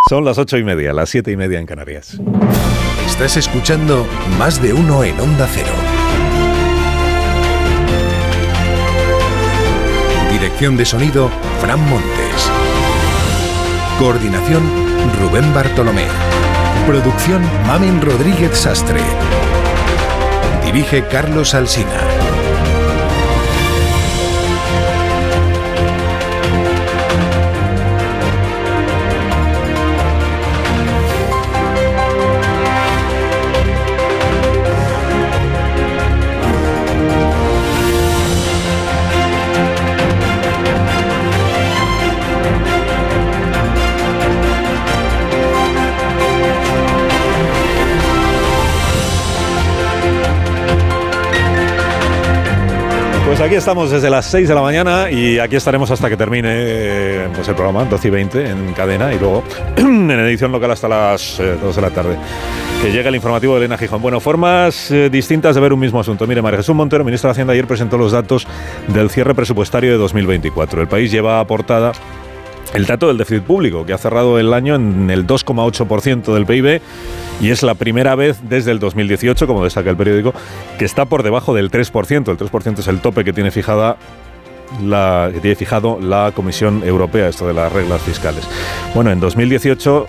Son las 8:30, las 7:30 en Canarias. Estás escuchando Más de Uno en Onda Cero. Dirección de sonido, Fran Montes. Coordinación, Rubén Bartolomé. Producción, Mamen Rodríguez Sastre. Dirige Carlos Alsina. Pues aquí estamos desde las 6 de la mañana y aquí estaremos hasta que termine pues el programa, 12:20 en cadena y luego en edición local hasta las 2 de la tarde. Que llega el informativo de Elena Gijón. Bueno, formas distintas de ver un mismo asunto. Mire, María Jesús Montero, ministra de Hacienda, ayer presentó los datos del cierre presupuestario de 2024. El País lleva a portada el dato del déficit público, que ha cerrado el año en el 2,8% del PIB y es la primera vez desde el 2018, como destaca el periódico, que está por debajo del 3%. El 3% es el tope que tiene fijado la Comisión Europea, esto de las reglas fiscales. Bueno, en 2018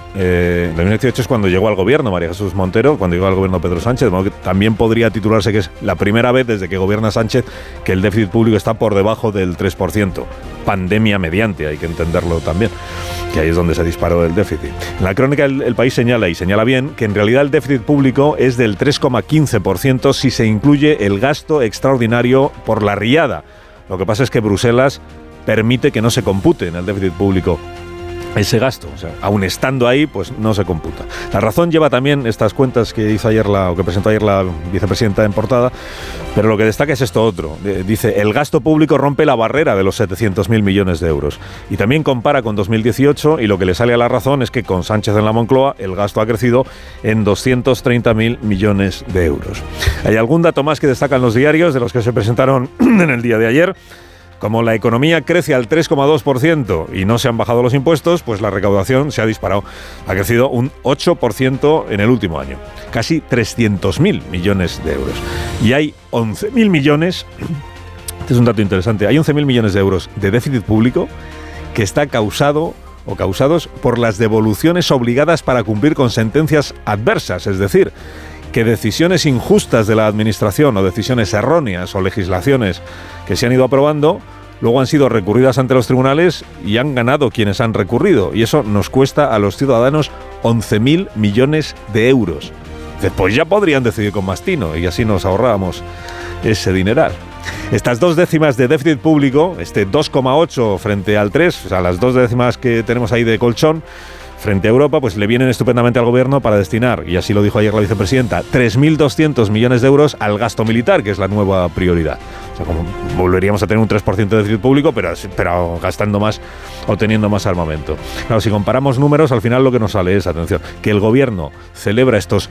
es cuando llegó al gobierno María Jesús Montero, cuando llegó al gobierno Pedro Sánchez, de modo que también podría titularse que es la primera vez desde que gobierna Sánchez que el déficit público está por debajo del 3%. Pandemia mediante, hay que entenderlo también, que ahí es donde se disparó el déficit. En la crónica el País señala bien, que en realidad el déficit público es del 3,15% si se incluye el gasto extraordinario por la riada. Lo que pasa es que Bruselas permite que no se compute en el déficit público ese gasto. O sea, aun estando ahí, pues no se computa. La Razón lleva también estas cuentas que hizo ayer que presentó ayer la vicepresidenta en portada, pero lo que destaca es esto otro. Dice, el gasto público rompe la barrera de los 700.000 millones de euros. Y también compara con 2018 y lo que le sale a La Razón es que con Sánchez en la Moncloa el gasto ha crecido en 230.000 millones de euros. Hay algún dato más que destacan los diarios de los que se presentaron en el día de ayer. Como la economía crece al 3,2% y no se han bajado los impuestos, pues la recaudación se ha disparado. Ha crecido un 8% en el último año. Casi 300.000 millones de euros. Y hay 11.000 millones, este es un dato interesante, hay 11.000 millones de euros de déficit público que está causados por las devoluciones obligadas para cumplir con sentencias adversas, es decir, que decisiones injustas de la administración o decisiones erróneas o legislaciones que se han ido aprobando luego han sido recurridas ante los tribunales y han ganado quienes han recurrido. Y eso nos cuesta a los ciudadanos 11.000 millones de euros. Pues ya podrían decidir con más tino y así nos ahorrábamos ese dineral. Estas 2 décimas de déficit público, este 2,8 frente al 3, o sea, las 2 décimas que tenemos ahí de colchón, frente a Europa, pues le vienen estupendamente al gobierno para destinar, y así lo dijo ayer la vicepresidenta, 3.200 millones de euros al gasto militar, que es la nueva prioridad. O sea, como volveríamos a tener un 3% de déficit público, pero gastando más o teniendo más armamento. Claro, si comparamos números, al final lo que nos sale es, atención, que el gobierno celebra estos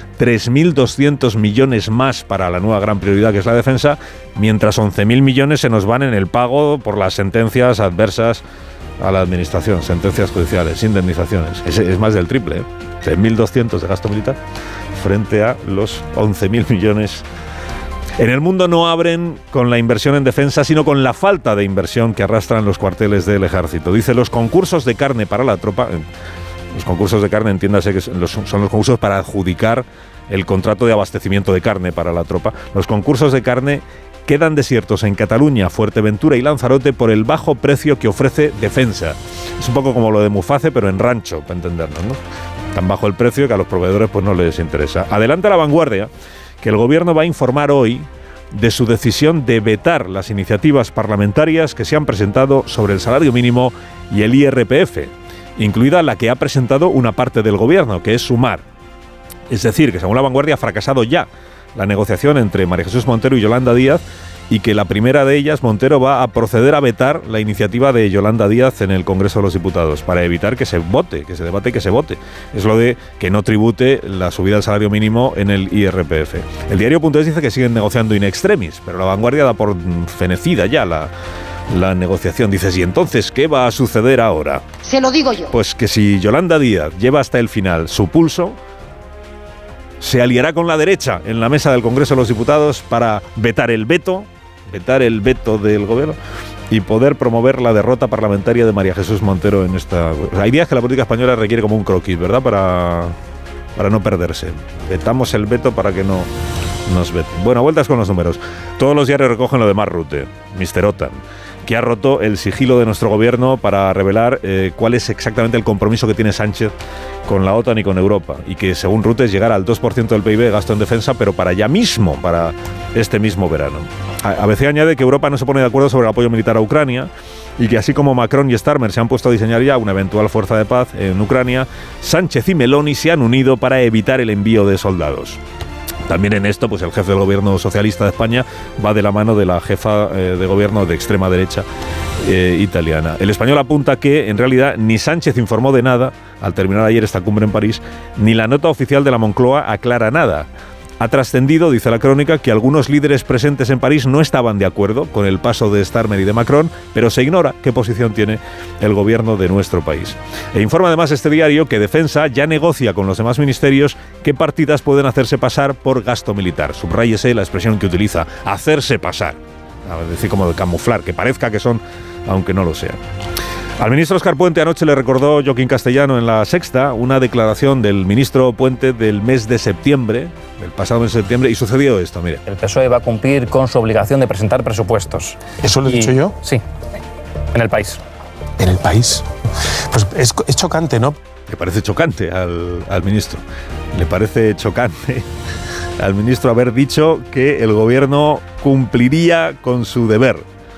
3.200 millones más para la nueva gran prioridad, que es la defensa, mientras 11.000 millones se nos van en el pago por las sentencias adversas a la administración, sentencias judiciales, indemnizaciones. Es más del triple, 3.200 de gasto militar frente a los 11.000 millones. En el mundo no abren con la inversión en defensa, sino con la falta de inversión que arrastran los cuarteles del ejército. Dice, los concursos de carne para la tropa, los concursos de carne, entiéndase que son los concursos para adjudicar el contrato de abastecimiento de carne para la tropa. Los concursos de carne quedan desiertos en Cataluña, Fuerteventura y Lanzarote por el bajo precio que ofrece defensa. Es un poco como lo de Muface, pero en rancho, para entendernos, ¿no? Tan bajo el precio que a los proveedores pues no les interesa. Adelanta La Vanguardia que el gobierno va a informar hoy de su decisión de vetar las iniciativas parlamentarias que se han presentado sobre el salario mínimo y el IRPF, incluida la que ha presentado una parte del gobierno, que es Sumar. Es decir, que según La Vanguardia ha fracasado ya la negociación entre María Jesús Montero y Yolanda Díaz, y que la primera de ellas, Montero, va a proceder a vetar la iniciativa de Yolanda Díaz en el Congreso de los Diputados para evitar que se vote, que se debate y que se vote. Es lo de que no tribute la subida del salario mínimo en el IRPF. El diario.es dice que siguen negociando in extremis, pero La Vanguardia da por fenecida ya la la negociación. Dices, ¿y entonces qué va a suceder ahora? Se lo digo yo. Pues que si Yolanda Díaz lleva hasta el final su pulso, se aliará con la derecha en la mesa del Congreso de los Diputados para vetar el veto del gobierno y poder promover la derrota parlamentaria de María Jesús Montero en esta... Hay días que la política española requiere como un croquis, ¿verdad? Para no perderse. Vetamos el veto para que no nos veten. Bueno, vueltas con los números. Todos los diarios recogen lo de Mark Rutte, Mr. OTAN, que ha roto el sigilo de nuestro gobierno para revelar cuál es exactamente el compromiso que tiene Sánchez con la OTAN y con Europa, y que según Rutte es llegar al 2% del PIB de gasto en defensa, pero para ya mismo, para este mismo verano. ABC añade que Europa no se pone de acuerdo sobre el apoyo militar a Ucrania y que así como Macron y Starmer se han puesto a diseñar ya una eventual fuerza de paz en Ucrania, Sánchez y Meloni se han unido para evitar el envío de soldados. También en esto, pues el jefe del gobierno socialista de España va de la mano de la jefa de gobierno de extrema derecha italiana. El Español apunta que, en realidad, ni Sánchez informó de nada al terminar ayer esta cumbre en París, ni la nota oficial de la Moncloa aclara nada. Ha trascendido, dice la crónica, que algunos líderes presentes en París no estaban de acuerdo con el paso de Starmer y de Macron, pero se ignora qué posición tiene el gobierno de nuestro país. E informa además este diario que Defensa ya negocia con los demás ministerios qué partidas pueden hacerse pasar por gasto militar. Subráyese la expresión que utiliza, hacerse pasar. Es decir, como de camuflar, que parezca que son, aunque no lo sean. Al ministro Óscar Puente anoche le recordó Joaquín Castellano en La Sexta una declaración del ministro Puente del mes de septiembre, del pasado mes de septiembre, y sucedió esto, mire. El PSOE va a cumplir con su obligación de presentar presupuestos. ¿Eso lo he dicho yo? Sí, en el país. ¿En el país? Pues es chocante, ¿no? Le parece chocante al ministro. Le parece chocante al ministro haber dicho que el gobierno cumpliría con su deber.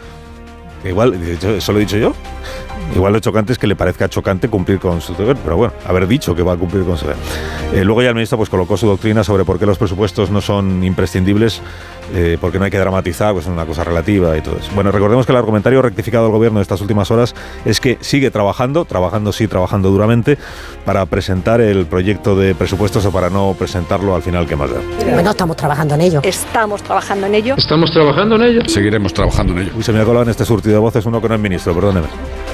Igual, ¿eso lo he dicho yo? Igual lo chocante es que le parezca chocante cumplir con su deber, pero bueno, haber dicho que va a cumplir con su deber. Luego ya el ministro pues colocó su doctrina sobre por qué los presupuestos no son imprescindibles, porque no hay que dramatizar, pues es una cosa relativa y todo eso. Bueno, recordemos que el argumentario rectificado del gobierno de estas últimas horas es que sigue trabajando duramente para presentar el proyecto de presupuestos o para no presentarlo al final, ¿qué más da? Bueno, estamos trabajando en ello. Estamos trabajando en ello. Estamos trabajando en ello. Seguiremos trabajando en ello. Uy, se me ha colado en este surtido de voces uno que no es ministro, perdóneme.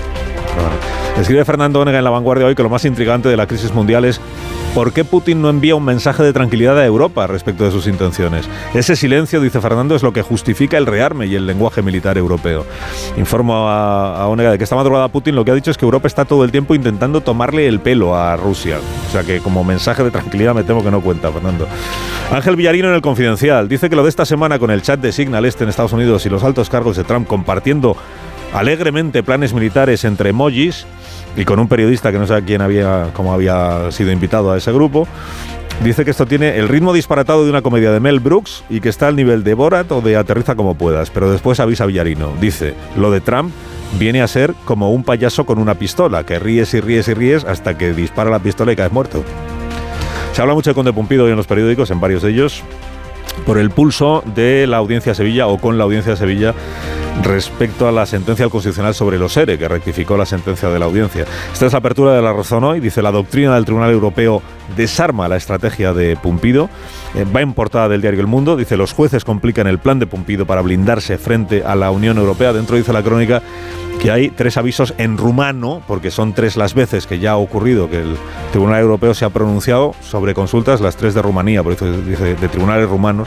Escribe Fernando Onega en La Vanguardia hoy que lo más intrigante de la crisis mundial es ¿por qué Putin no envía un mensaje de tranquilidad a Europa respecto de sus intenciones? Ese silencio, dice Fernando, es lo que justifica el rearme y el lenguaje militar europeo. Informo a Onega de que esta madrugada Putin lo que ha dicho es que Europa está todo el tiempo intentando tomarle el pelo a Rusia. O sea que como mensaje de tranquilidad me temo que no cuenta, Fernando. Ángel Villarino en El Confidencial dice que lo de esta semana con el chat de Signal en Estados Unidos y los altos cargos de Trump compartiendo alegremente planes militares entre emojis y con un periodista que no sabe cómo había sido invitado a ese grupo, dice que esto tiene el ritmo disparatado de una comedia de Mel Brooks y que está al nivel de Borat o de Aterriza como puedas, pero después avisa a Villarino, dice, lo de Trump viene a ser como un payaso con una pistola, que ríes y ríes y ríes hasta que dispara la pistola y caes muerto. Se habla mucho de Conde Pumpido hoy en los periódicos, en varios de ellos, por el pulso de la Audiencia de Sevilla o con la Audiencia de Sevilla respecto a la sentencia del Constitucional sobre los ERE, que rectificó la sentencia de la Audiencia. Esta es la apertura de La Razón hoy. Dice, la doctrina del Tribunal Europeo desarma la estrategia de Pumpido. Va en portada del diario El Mundo. Dice, los jueces complican el plan de Pumpido para blindarse frente a la Unión Europea. Dentro dice la crónica que hay 3 avisos en rumano, porque son 3 las veces que ya ha ocurrido que el Tribunal Europeo se ha pronunciado sobre consultas, las 3 de Rumanía, por eso dice de tribunales rumanos,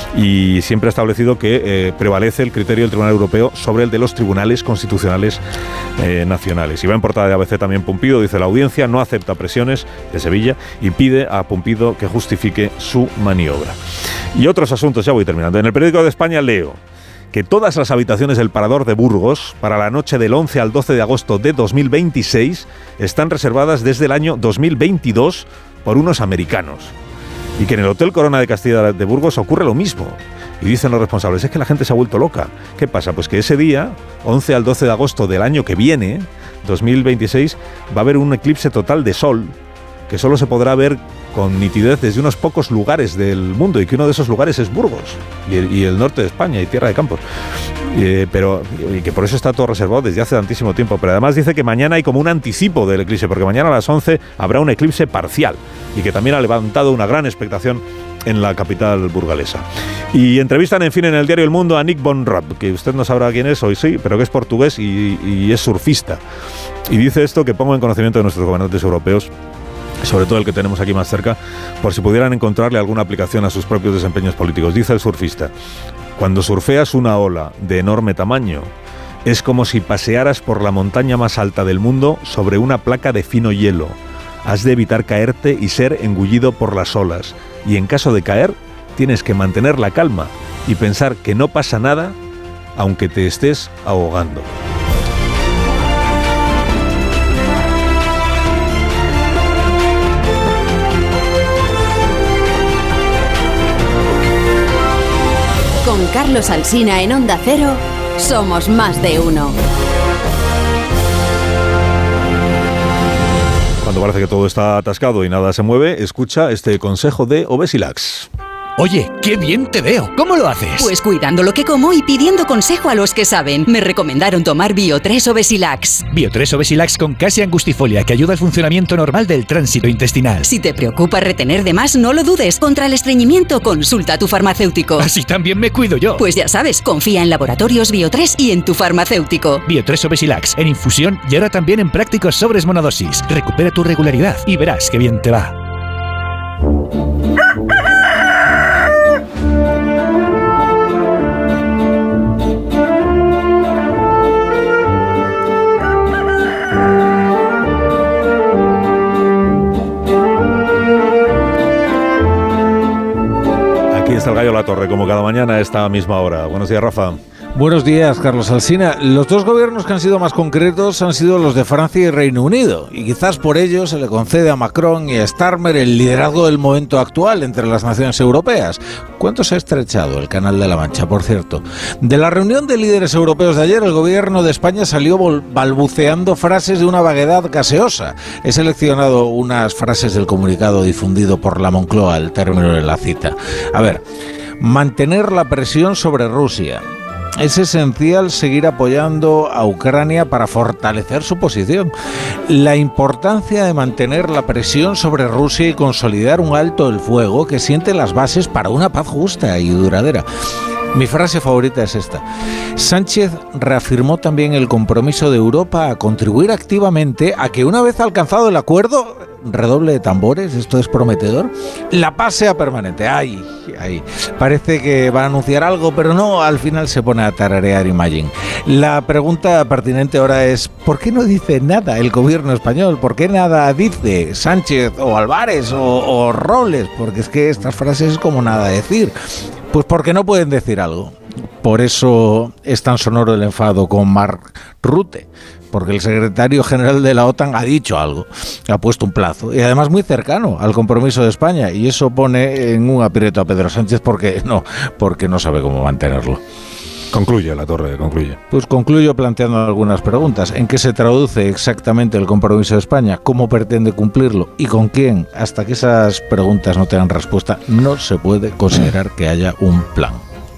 y siempre ha establecido que prevalece el criterio del Tribunal Europeo sobre el de los tribunales constitucionales nacionales. Y va en portada de ABC también Pumpido, dice, la audiencia no acepta presiones de Sevilla y pide a Pumpido que justifique su maniobra. Y otros asuntos, ya voy terminando. En el periódico de España leo que todas las habitaciones del Parador de Burgos para la noche del 11 al 12 de agosto de 2026 están reservadas desde el año 2022 por unos americanos. Y que en el Hotel Corona de Castilla de Burgos ocurre lo mismo. Y dicen los responsables, es que la gente se ha vuelto loca. ¿Qué pasa? Pues que ese día, 11 al 12 de agosto del año que viene, 2026, va a haber un eclipse total de sol que solo se podrá ver con nitidez desde unos pocos lugares del mundo, y que uno de esos lugares es Burgos y el norte de España y Tierra de Campos, y que por eso está todo reservado desde hace tantísimo tiempo. Pero además dice que mañana hay como un anticipo del eclipse, porque mañana a las 11 habrá un eclipse parcial y que también ha levantado una gran expectación en la capital burgalesa. Y entrevistan, en fin, en el diario El Mundo a Nick von Rapp, que usted no sabrá quién es, hoy sí, pero que es portugués y es surfista. Y dice esto que pongo en conocimiento de nuestros gobernantes europeos, sobre todo el que tenemos aquí más cerca, por si pudieran encontrarle alguna aplicación a sus propios desempeños políticos. Dice el surfista: cuando surfeas una ola de enorme tamaño, es como si pasearas por la montaña más alta del mundo sobre una placa de fino hielo. Has de evitar caerte y ser engullido por las olas. Y en caso de caer, tienes que mantener la calma y pensar que no pasa nada, aunque te estés ahogando. Con Carlos Alsina en Onda Cero, somos más de uno. Cuando parece que todo está atascado y nada se mueve, escucha este consejo de Obesilax. Oye, qué bien te veo. ¿Cómo lo haces? Pues cuidando lo que como y pidiendo consejo a los que saben. Me recomendaron tomar Bio3 Obesilax. Bio3 Obesilax con casi angustifolia, que ayuda al funcionamiento normal del tránsito intestinal. Si te preocupa retener de más, no lo dudes. Contra el estreñimiento, consulta a tu farmacéutico. Así también me cuido yo. Pues ya sabes, confía en Laboratorios Bio3 y en tu farmacéutico. Bio3 Obesilax, en infusión y ahora también en prácticos sobres monodosis. Recupera tu regularidad y verás qué bien te va. Está el gallo La Torre, como cada mañana a esta misma hora. Buenos días, Rafa. Buenos días, Carlos Alsina. Los dos gobiernos que han sido más concretos han sido los de Francia y Reino Unido, y quizás por ello se le concede a Macron y a Starmer el liderazgo del momento actual entre las naciones europeas. ¿Cuánto se ha estrechado el Canal de la Mancha, por cierto? De la reunión de líderes europeos de ayer, el gobierno de España salió balbuceando frases de una vaguedad gaseosa. He seleccionado unas frases del comunicado difundido por la Moncloa al término de la cita. A ver, mantener la presión sobre Rusia. Es esencial seguir apoyando a Ucrania para fortalecer su posición. La importancia de mantener la presión sobre Rusia y consolidar un alto el fuego que siente las bases para una paz justa y duradera. Mi frase favorita es esta. Sánchez reafirmó también el compromiso de Europa a contribuir activamente a que, una vez alcanzado el acuerdo, redoble de tambores, esto es prometedor, la paz sea permanente. Ay, parece que va a anunciar algo, pero no, al final se pone a tararear Imagine. La pregunta pertinente ahora es, ¿por qué no dice nada el gobierno español? ¿Por qué nada dice Sánchez o Álvarez o Robles? Porque es que estas frases es como nada decir. Pues porque no pueden decir algo. Por eso es tan sonoro el enfado con Mark Rutte, porque el secretario general de la OTAN ha dicho algo, ha puesto un plazo, y además muy cercano al compromiso de España, y eso pone en un aprieto a Pedro Sánchez porque no sabe cómo mantenerlo. Concluye, La Torre, concluye. Pues concluyo planteando algunas preguntas. ¿En qué se traduce exactamente el compromiso de España? ¿Cómo pretende cumplirlo? ¿Y con quién? Hasta que esas preguntas no tengan respuesta, no se puede considerar que haya un plan.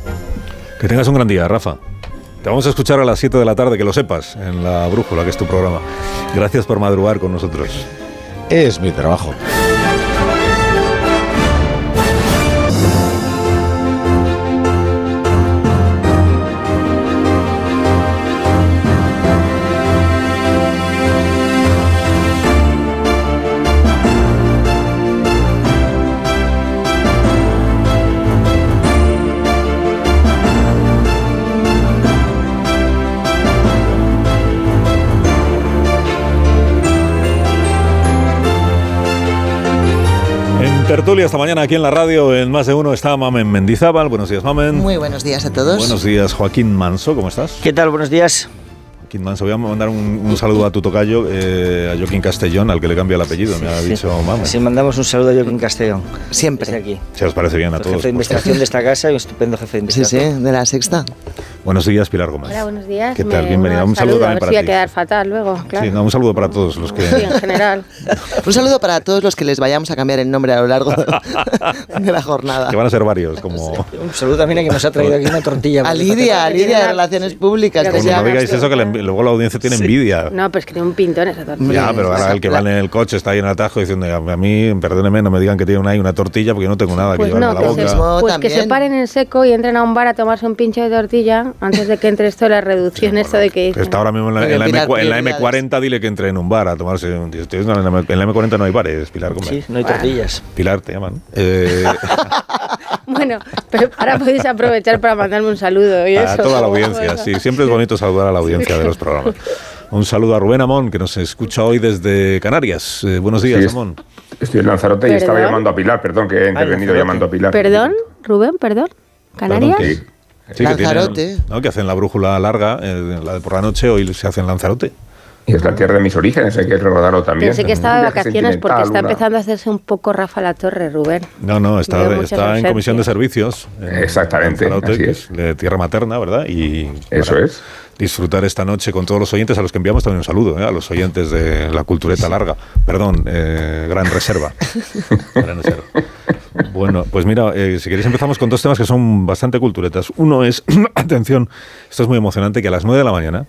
Que tengas un gran día, Rafa. Te vamos a escuchar a las 7 de la tarde, que lo sepas, en La Brújula, que es tu programa. Gracias por madrugar con nosotros. Es mi trabajo. Tertulia esta mañana aquí en la radio, en Más de Uno, está Mamen Mendizábal. Buenos días, Mamen. Muy buenos días a todos. Buenos días, Joaquín Manso, ¿cómo estás? ¿Qué tal? Buenos días. Joaquín Manso, voy a mandar un saludo a tu tocayo, a Joaquín Castellón, al que le cambia el apellido, me ha dicho Mamen. Sí, mandamos un saludo a Joaquín Castellón. Siempre. Desde aquí. Si os parece bien a todos. Jefe de investigación de esta casa y un estupendo jefe de investigación. Sí, de La Sexta. Buenos días, Pilar Gómez. Hola, buenos días. ¿Qué tal? Bienvenida. Un saludo también para ti. A ver si voy a quedar fatal luego, claro. Sí, no, un saludo para todos los que... Sí, en general. Un saludo para todos los que les vayamos a cambiar el nombre a lo largo de la jornada. Que van a ser varios, como... Un saludo también a quien nos ha traído aquí una tortilla. A Lidia de Relaciones Públicas. Como no digáis eso, que luego la audiencia tiene envidia. No, pero es que tiene un pintón esa tortilla. Ya, pero ahora el que va en el coche está ahí en el atajo diciendo, a mí, perdóneme, no me digan que tiene ahí una tortilla porque yo no tengo nada que llevarme a la boca. Pues que se paren en seco y entren a un bar a tomarse un pincho de tortilla antes de que entre esto de la reducción, esto de que dicen. Está ahora mismo en la M40, dile que entre en un bar a tomarse un tío. En la M40 no hay bares, Pilar Gómez. Sí, no hay tortillas. Pilar, te llaman. Bueno, pero ahora podéis aprovechar para mandarme un saludo. Y a toda la audiencia, sí. Siempre es bonito saludar a la audiencia de los programas. Un saludo a Rubén Amón, que nos escucha hoy desde Canarias. Buenos días, Amón. Estoy en Lanzarote y estaba llamando a Pilar, perdón, que he intervenido llamando a Pilar. ¿Perdón, Rubén? ¿Perdón? ¿Canarias? Perdón, sí, Lanzarote. Que hacen la brújula larga, la de por la noche, hoy se hace en Lanzarote. Y es la tierra de mis orígenes, hay que recordarlo también. Pensé que estaba de vacaciones porque está empezando a hacerse un poco Rafa La Torre, Rubén. No, está en comisión de servicios. Exactamente, Lanzarote, que es de tierra materna, ¿verdad? Y eso es. Disfrutar esta noche con todos los oyentes, a los que enviamos también un saludo, a los oyentes de la cultureta larga. Perdón, Gran Reserva. Gran Reserva. Bueno, pues mira, si queréis empezamos con dos temas que son bastante culturetas. Uno es, atención, esto es muy emocionante, que a las 9 de la mañana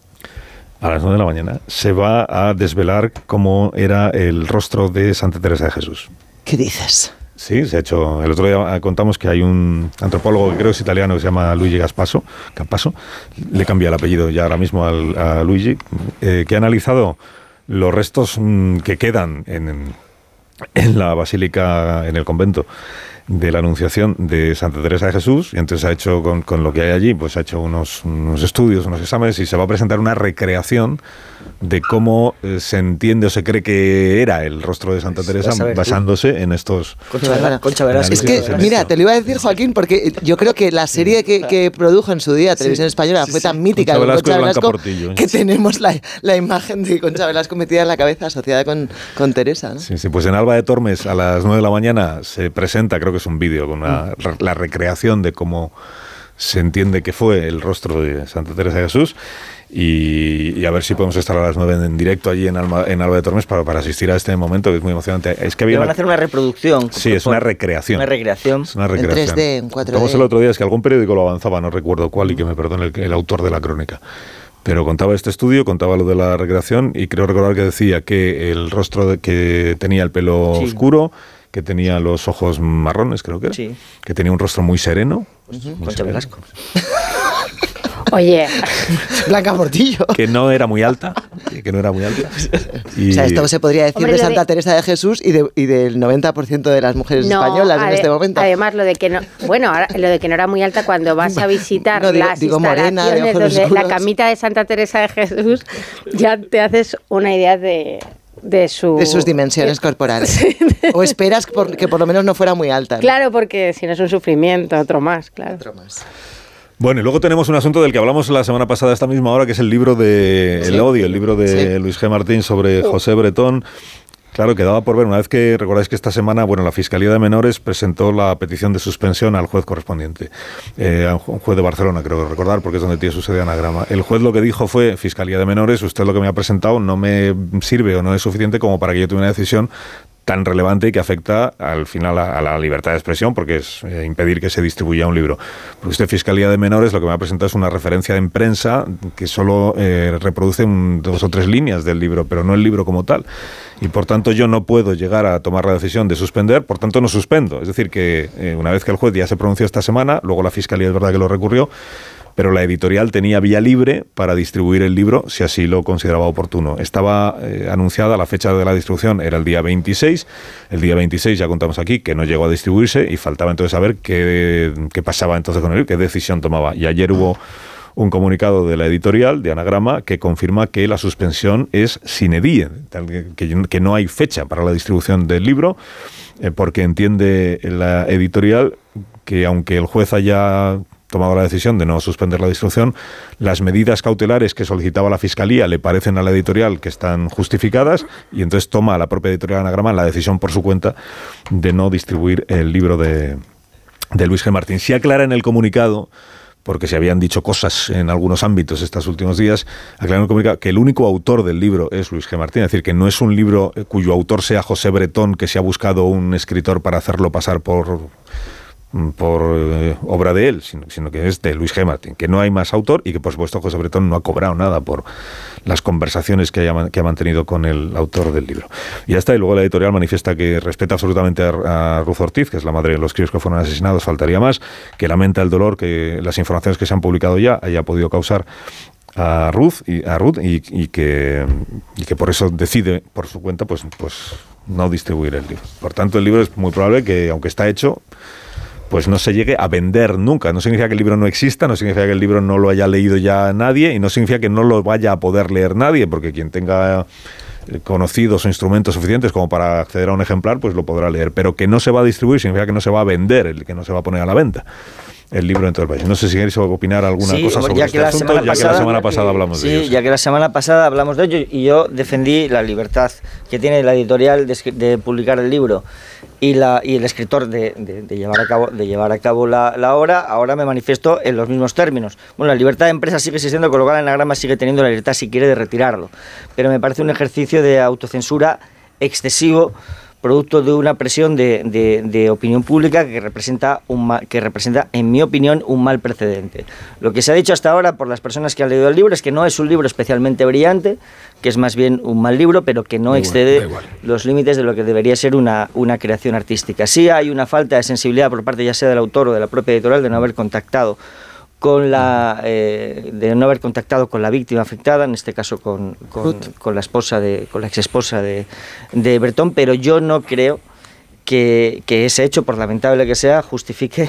se va a desvelar cómo era el rostro de Santa Teresa de Jesús. ¿Qué dices? Sí, se ha hecho. El otro día contamos que hay un antropólogo que creo que es italiano que se llama Luigi Campasso, le cambia el apellido ya ahora mismo a Luigi, que ha analizado los restos que quedan en la basílica, en el convento de la Anunciación de Santa Teresa de Jesús, y entonces ha hecho con lo que hay allí, pues ha hecho unos estudios, unos exámenes, y se va a presentar una recreación de cómo se entiende o se cree que era el rostro de Santa Teresa basándose en estos... Concha Velasco. Es que, mira, te lo iba a decir, Joaquín, porque yo creo que la serie que produjo en su día Televisión Española fue tan mítica Concha Velasco Portillo, que tenemos la imagen de Concha Velasco metida en la cabeza asociada con Teresa, ¿no? Sí, pues en Alba de Tormes a las 9 de la mañana se presenta, creo que es un vídeo, con la recreación de cómo se entiende que fue el rostro de Santa Teresa de Jesús. Y a ver si podemos estar a las 9 en directo allí en Alba de Tormes para asistir a este momento que es muy emocionante. Es que van a hacer una reproducción. Sí, es una recreación. Una recreación. Es una recreación. En 3D, en 4D. Contamos el otro día, es que algún periódico lo avanzaba, no recuerdo cuál, y que me perdone el autor de la crónica. Pero contaba este estudio, contaba lo de la recreación, y creo recordar que decía que el rostro que tenía el pelo oscuro, que tenía los ojos marrones, creo que era, que tenía un rostro muy sereno. Concha Velasco. Oye, Blanca Portillo. Que no era muy alta. Y... O sea, esto se podría decir de Santa Teresa de Jesús y del 90% de las mujeres españolas en este momento. Además, lo de que no era muy alta, cuando vas a visitar las instalaciones donde la camita de Santa Teresa de Jesús, ya te haces una idea de sus dimensiones corporales. Sí. O esperas que por lo menos no fuera muy alta, ¿no? Claro, porque si no es un sufrimiento, otro más, claro. Bueno, y luego tenemos un asunto del que hablamos la semana pasada a esta misma hora, que es el libro de El Odio, el libro de Luis G. Martín sobre José Bretón. Claro, quedaba por ver, una vez que recordáis que esta semana, la Fiscalía de Menores presentó la petición de suspensión al juez correspondiente, a un juez de Barcelona, creo recordar, porque es donde tiene su sede Anagrama. El juez lo que dijo fue: Fiscalía de Menores, usted lo que me ha presentado no me sirve o no es suficiente como para que yo tome una decisión tan relevante y que afecta al final a la libertad de expresión, porque es impedir que se distribuya un libro. Porque usted, Fiscalía de Menores, lo que me ha presentado es una referencia en prensa que solo reproduce 2 o 3 líneas del libro, pero no el libro como tal. Y por tanto yo no puedo llegar a tomar la decisión de suspender, por tanto no suspendo. Es decir, que una vez que el juez ya se pronunció esta semana, luego la Fiscalía es verdad que lo recurrió, pero la editorial tenía vía libre para distribuir el libro si así lo consideraba oportuno. Estaba anunciada la fecha de la distribución, era el día 26. El día 26 ya contamos aquí que no llegó a distribuirse y faltaba entonces saber qué pasaba entonces con él, qué decisión tomaba. Y ayer hubo un comunicado de la editorial, de Anagrama, que confirma que la suspensión es sine die, que no hay fecha para la distribución del libro, porque entiende la editorial que aunque el juez haya tomado la decisión de no suspender la distribución, las medidas cautelares que solicitaba la Fiscalía le parecen a la editorial que están justificadas, y entonces toma la propia editorial Anagrama la decisión por su cuenta de no distribuir el libro de Luis G. Martín. Sí aclara en el comunicado, porque se habían dicho cosas en algunos ámbitos estos últimos días, aclaró en un comunicado que el único autor del libro es Luis G. Martín, es decir, que no es un libro cuyo autor sea José Bretón, que se ha buscado un escritor para hacerlo pasar por obra de él, sino que es de Luis G. Martín, que no hay más autor y que por supuesto José Bretón no ha cobrado nada por las conversaciones que ha mantenido con el autor del libro. Y ya está, y luego la editorial manifiesta que respeta absolutamente a Ruth Ortiz, que es la madre de los críos que fueron asesinados, faltaría más, que lamenta el dolor que las informaciones que se han publicado ya haya podido causar a Ruth y que por eso decide por su cuenta pues no distribuir el libro. Por tanto, el libro es muy probable que, aunque está hecho, pues no se llegue a vender nunca. No significa que el libro no exista, no significa que el libro no lo haya leído ya nadie y no significa que no lo vaya a poder leer nadie, porque quien tenga conocidos o instrumentos suficientes como para acceder a un ejemplar, pues lo podrá leer. Pero que no se va a distribuir significa que no se va a vender, que no se va a poner a la venta el libro en todo el país. No sé si queréis opinar alguna cosa sobre este asunto, ya que la semana pasada hablamos de ello. Sí, ya que la semana pasada hablamos de ello y yo defendí la libertad que tiene la editorial de publicar el libro y el escritor de llevar a cabo la obra. Ahora me manifiesto en los mismos términos. Bueno, la libertad de empresa sigue existiendo, con lo cual el anagrama sigue teniendo la libertad si quiere de retirarlo. Pero me parece un ejercicio de autocensura excesivo, producto de una presión de opinión pública que representa, en mi opinión, un mal precedente. Lo que se ha dicho hasta ahora por las personas que han leído el libro es que no es un libro especialmente brillante, que es más bien un mal libro, pero que no excede los límites de lo que debería ser una creación artística. Sí hay una falta de sensibilidad por parte ya sea del autor o de la propia editorial de no haber contactado con la víctima afectada, en este caso con la ex esposa de Bretón, pero yo no creo que ese hecho, por lamentable que sea, justifique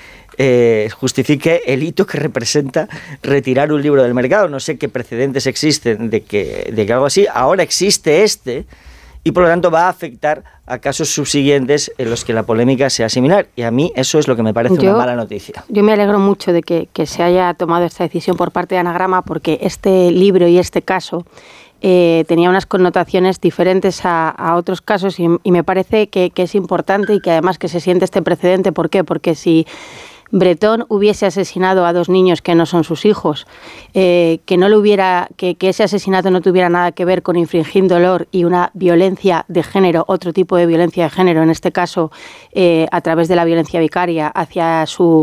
el hito que representa retirar un libro del mercado. No sé qué precedentes existen de que algo así. Ahora existe y por lo tanto va a afectar a casos subsiguientes en los que la polémica sea similar. Y a mí eso es lo que me parece una mala noticia. Yo me alegro mucho de que se haya tomado esta decisión por parte de Anagrama, porque este libro y este caso tenía unas connotaciones diferentes a otros casos y me parece que es importante y que además que se siente este precedente. ¿Por qué? Porque si Bretón hubiese asesinado a 2 niños que no son sus hijos, que ese asesinato no tuviera nada que ver con infringir dolor y una violencia de género, otro tipo de violencia de género, en este caso a través de la violencia vicaria hacia su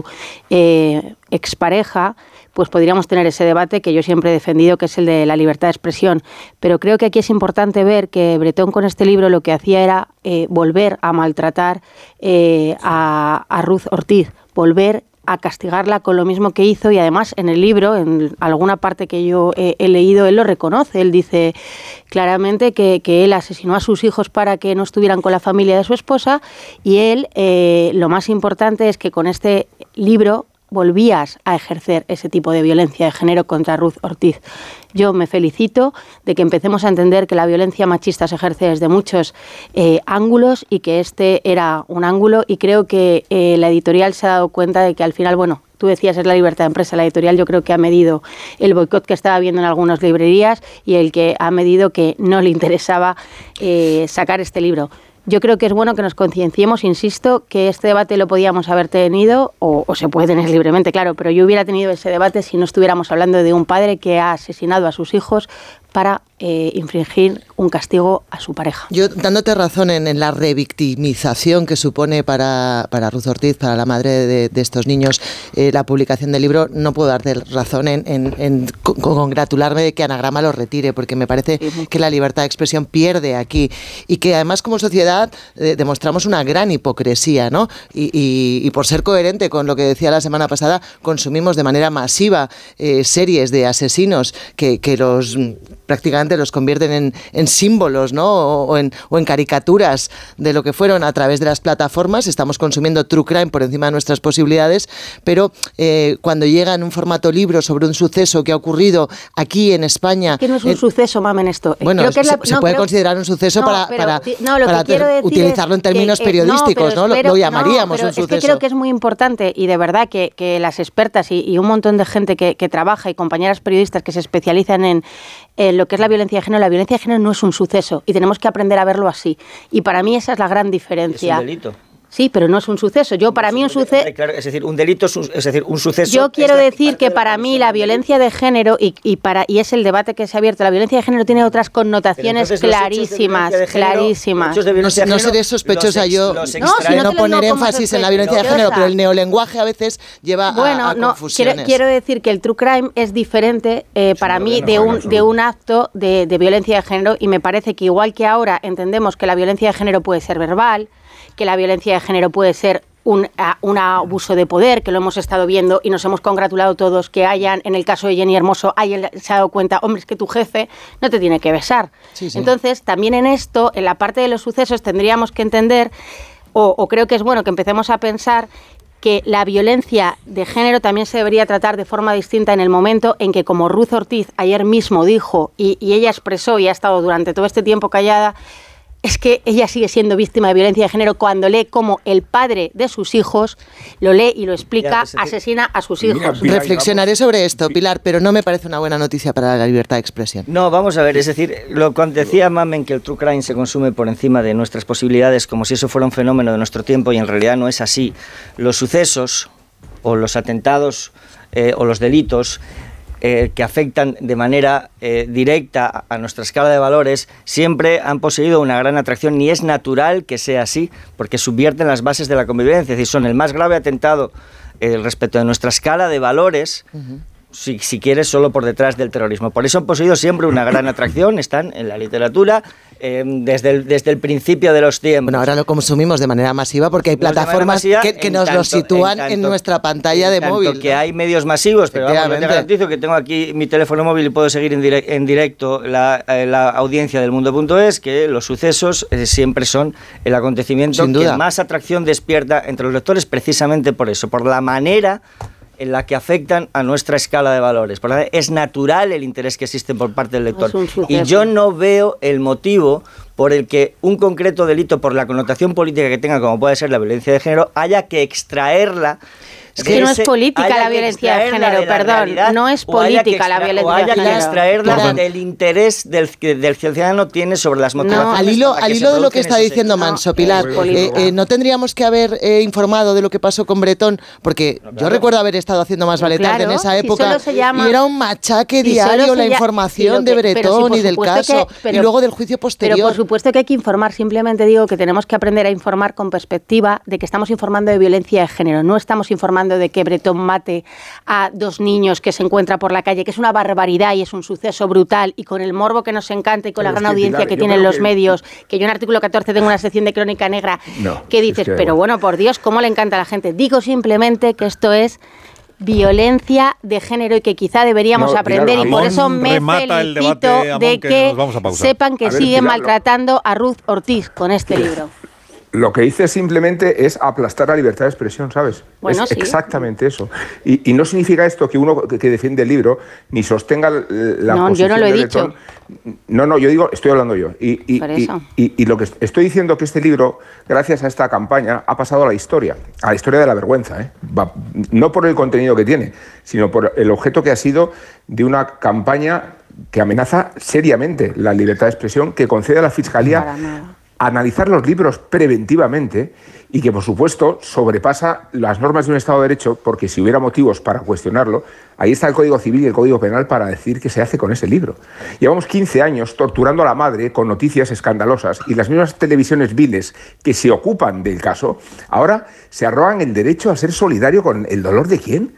expareja, pues podríamos tener ese debate que yo siempre he defendido, que es el de la libertad de expresión. Pero creo que aquí es importante ver que Bretón con este libro lo que hacía era volver a maltratar a Ruth Ortiz, volver a castigarla con lo mismo que hizo, y además en el libro, en alguna parte que yo he leído, él lo reconoce. Él dice claramente que él asesinó a sus hijos para que no estuvieran con la familia de su esposa, y él, lo más importante es que con este libro volvías a ejercer ese tipo de violencia de género contra Ruth Ortiz. Yo me felicito de que empecemos a entender que la violencia machista se ejerce desde muchos ángulos y que este era un ángulo, y creo que la editorial se ha dado cuenta de que al final, bueno, tú decías es la libertad de empresa, la editorial yo creo que ha medido el boicot que estaba habiendo en algunas librerías y el que ha medido que no le interesaba sacar este libro. Yo creo que es bueno que nos concienciemos, insisto, que este debate lo podíamos haber tenido, o se puede tener libremente, claro, pero yo hubiera tenido ese debate si no estuviéramos hablando de un padre que ha asesinado a sus hijos para infringir un castigo a su pareja. Yo, dándote razón en la revictimización que supone para Ruth Ortiz, para la madre de estos niños, la publicación del libro, no puedo darte razón en congratularme de que Anagrama lo retire, porque me parece que la libertad de expresión pierde aquí, y que además como sociedad demostramos una gran hipocresía, ¿no? Y por ser coherente con lo que decía la semana pasada, consumimos de manera masiva series de asesinos que prácticamente los convierten en símbolos, ¿no? o en caricaturas de lo que fueron a través de las plataformas. Estamos consumiendo true crime por encima de nuestras posibilidades, pero cuando llega en un formato libro sobre un suceso que ha ocurrido aquí en España... Que no es un suceso, mamen, esto. Bueno, creo que se puede considerar un suceso para utilizarlo en términos periodísticos, ¿no? Lo llamaríamos un suceso. Es que creo que es muy importante, y de verdad que las expertas y un montón de gente que trabaja, y compañeras periodistas que se especializan en lo que es la violencia de género no es un suceso, y tenemos que aprender a verlo así. Y para mí esa es la gran diferencia. Es un delito. Sí, pero no es un suceso. Para mí un suceso... Claro, es decir, un delito es decir, un suceso... Yo quiero decir que para mí la violencia de género, y es el debate que se ha abierto, la violencia de género tiene otras connotaciones clarísimas. No seré sospechosa yo de no poner énfasis en la violencia de género, pero el neolenguaje a veces lleva a confusiones. Quiero decir que el true crime es diferente para mí de un acto de violencia de género, y me parece que igual que ahora entendemos que la violencia de género puede ser verbal, que la violencia de género puede ser un abuso de poder, que lo hemos estado viendo y nos hemos congratulado todos que en el se ha dado cuenta, hombre, es que tu jefe no te tiene que besar. Sí. Entonces, también en esto, en la parte de los sucesos, tendríamos que entender, o creo que es bueno que empecemos a pensar que la violencia de género también se debería tratar de forma distinta en el momento en que, como Ruth Ortiz ayer mismo dijo, y ella expresó y ha estado durante todo este tiempo callada, es que ella sigue siendo víctima de violencia de género cuando lee cómo el padre de sus hijos lo lee y lo explica, asesina a sus hijos. Reflexionaré sobre esto, Pilar, pero no me parece una buena noticia para la libertad de expresión. No, vamos a ver, es decir, cuando decía Mamen que el true crime se consume por encima de nuestras posibilidades, como si eso fuera un fenómeno de nuestro tiempo, y en realidad no es así. Los sucesos, o los atentados, o los delitos que afectan de manera directa a nuestra escala de valores, siempre han poseído una gran atracción, y es natural que sea así, porque subvierten las bases de la convivencia, es decir, son el más grave atentado respecto de nuestra escala de valores, si quieres, solo por detrás del terrorismo. Por eso han poseído siempre una gran atracción, están en la literatura desde el principio de los tiempos. Bueno, ahora lo consumimos de manera masiva porque hay plataformas que nos lo sitúan en nuestra pantalla de móvil. Que hay medios masivos, pero vamos, te garantizo que tengo aquí mi teléfono móvil y puedo seguir en directo la audiencia del Mundo.es, que los sucesos siempre son el acontecimiento que más atracción despierta entre los lectores, precisamente por eso, por la manera en la que afectan a nuestra escala de valores. Por lo tanto, es natural el interés que existe por parte del lector. Y yo no veo el motivo por el que un concreto delito, por la connotación política que tenga, como puede ser la violencia de género, haya que extraerla. Es que no es política la violencia de género, perdón, no es política la violencia de género. Haya que extraerla del interés del ciudadano tiene sobre las motivaciones. Al hilo de lo que está diciendo Manso, Pilar, ¿no tendríamos que haber informado de lo que pasó con Bretón? Porque yo recuerdo haber estado haciendo Más vale tarde en esa época, y era un machaque diario la información de Bretón y del caso, y luego del juicio posterior. Pero por supuesto que hay que informar, simplemente digo que tenemos que aprender a informar con perspectiva de que estamos informando de violencia de género, no estamos informando de que Bretón mate a 2 niños que se encuentra por la calle, que es una barbaridad y es un suceso brutal, y con el morbo que nos encanta y con la gran audiencia que tienen los medios, que yo en Artículo 14 tengo una sección de Crónica Negra, que dices, pero bueno, por Dios, ¿cómo le encanta a la gente? Digo simplemente que esto es violencia de género y que quizá deberíamos aprender, y por eso me felicito de que sepan que siguen maltratando a Ruth Ortiz con este libro. Lo que hice simplemente es aplastar la libertad de expresión, ¿sabes? Bueno, es exactamente eso. Y no significa esto que uno que defiende el libro ni sostenga la posición yo no lo he dicho. Dicho. No, yo digo, estoy hablando yo. Y lo que estoy diciendo que este libro, gracias a esta campaña, ha pasado a la historia de la vergüenza, ¿eh? No por el contenido que tiene, sino por el objeto que ha sido de una campaña que amenaza seriamente la libertad de expresión, que concede a la Fiscalía analizar los libros preventivamente, y que, por supuesto, sobrepasa las normas de un Estado de Derecho, porque si hubiera motivos para cuestionarlo, ahí está el Código Civil y el Código Penal para decir qué se hace con ese libro. Llevamos 15 años torturando a la madre con noticias escandalosas, y las mismas televisiones viles que se ocupan del caso ahora se arrogan el derecho a ser solidario con el dolor de ¿quién?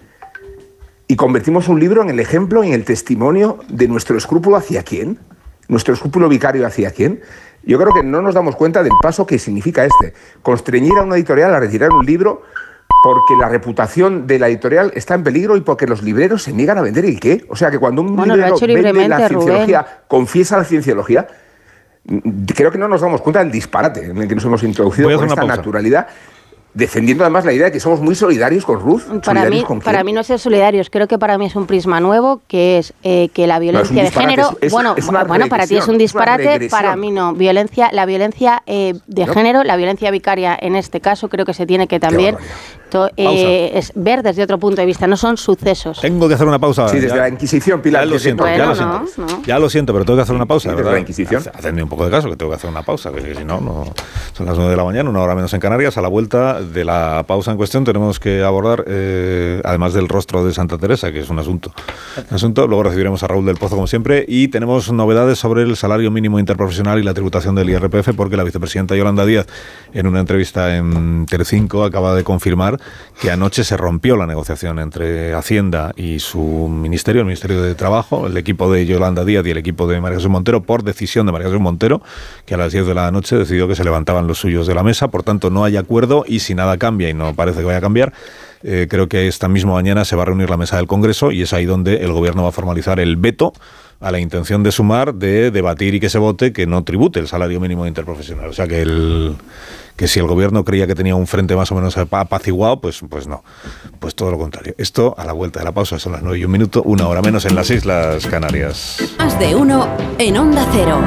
Y convertimos un libro en el ejemplo, en el testimonio de nuestro escrúpulo hacia quién, nuestro escrúpulo vicario hacia quién. Yo creo que no nos damos cuenta del paso que significa constreñir a una editorial a retirar un libro porque la reputación de la editorial está en peligro y porque los libreros se niegan a vender el qué. O sea, que cuando un librero vende la cienciología, confiesa la cienciología, creo que no nos damos cuenta del disparate en el que nos hemos introducido con esta naturalidad defendiendo además la idea de que somos muy solidarios con Ruth. Para mí no es ser solidarios, creo que para mí es un prisma nuevo, que es que la violencia de género, para ti es un disparate, para mí no. La violencia de género, la violencia vicaria en este caso, creo que se tiene que también es ver desde otro punto de vista, no son sucesos. Tengo que hacer una pausa. Sí, desde la Inquisición, Pilar. Ya lo siento, ya lo siento, pero tengo que hacer una pausa, ¿verdad? La Inquisición. Hacedme un poco de caso, que tengo que hacer una pausa, que si no, son las 9 de la mañana, 1 hora menos en Canarias. A la vuelta de la pausa en cuestión tenemos que abordar, además del rostro de Santa Teresa, que es un asunto. Luego recibiremos a Raúl del Pozo, como siempre, y tenemos novedades sobre el salario mínimo interprofesional y la tributación del IRPF, porque la vicepresidenta Yolanda Díaz, en una entrevista en Telecinco, acaba de confirmar que anoche se rompió la negociación entre Hacienda y su ministerio, el Ministerio de Trabajo, el equipo de Yolanda Díaz y el equipo de María Jesús Montero, por decisión de María Jesús Montero, que a las 10 de la noche decidió que se levantaban los suyos de la mesa. Por tanto, no hay acuerdo, y si nada cambia, y no parece que vaya a cambiar, creo que esta misma mañana se va a reunir la mesa del Congreso, y es ahí donde el Gobierno va a formalizar el veto a la intención de Sumar de debatir y que se vote que no tribute el salario mínimo interprofesional. O sea que si el Gobierno creía que tenía un frente más o menos apaciguado, pues no. Pues todo lo contrario. Esto a la vuelta de la pausa, son las 9 y 1 minuto, 1 hora menos en las Islas Canarias. Más de uno en Onda Cero.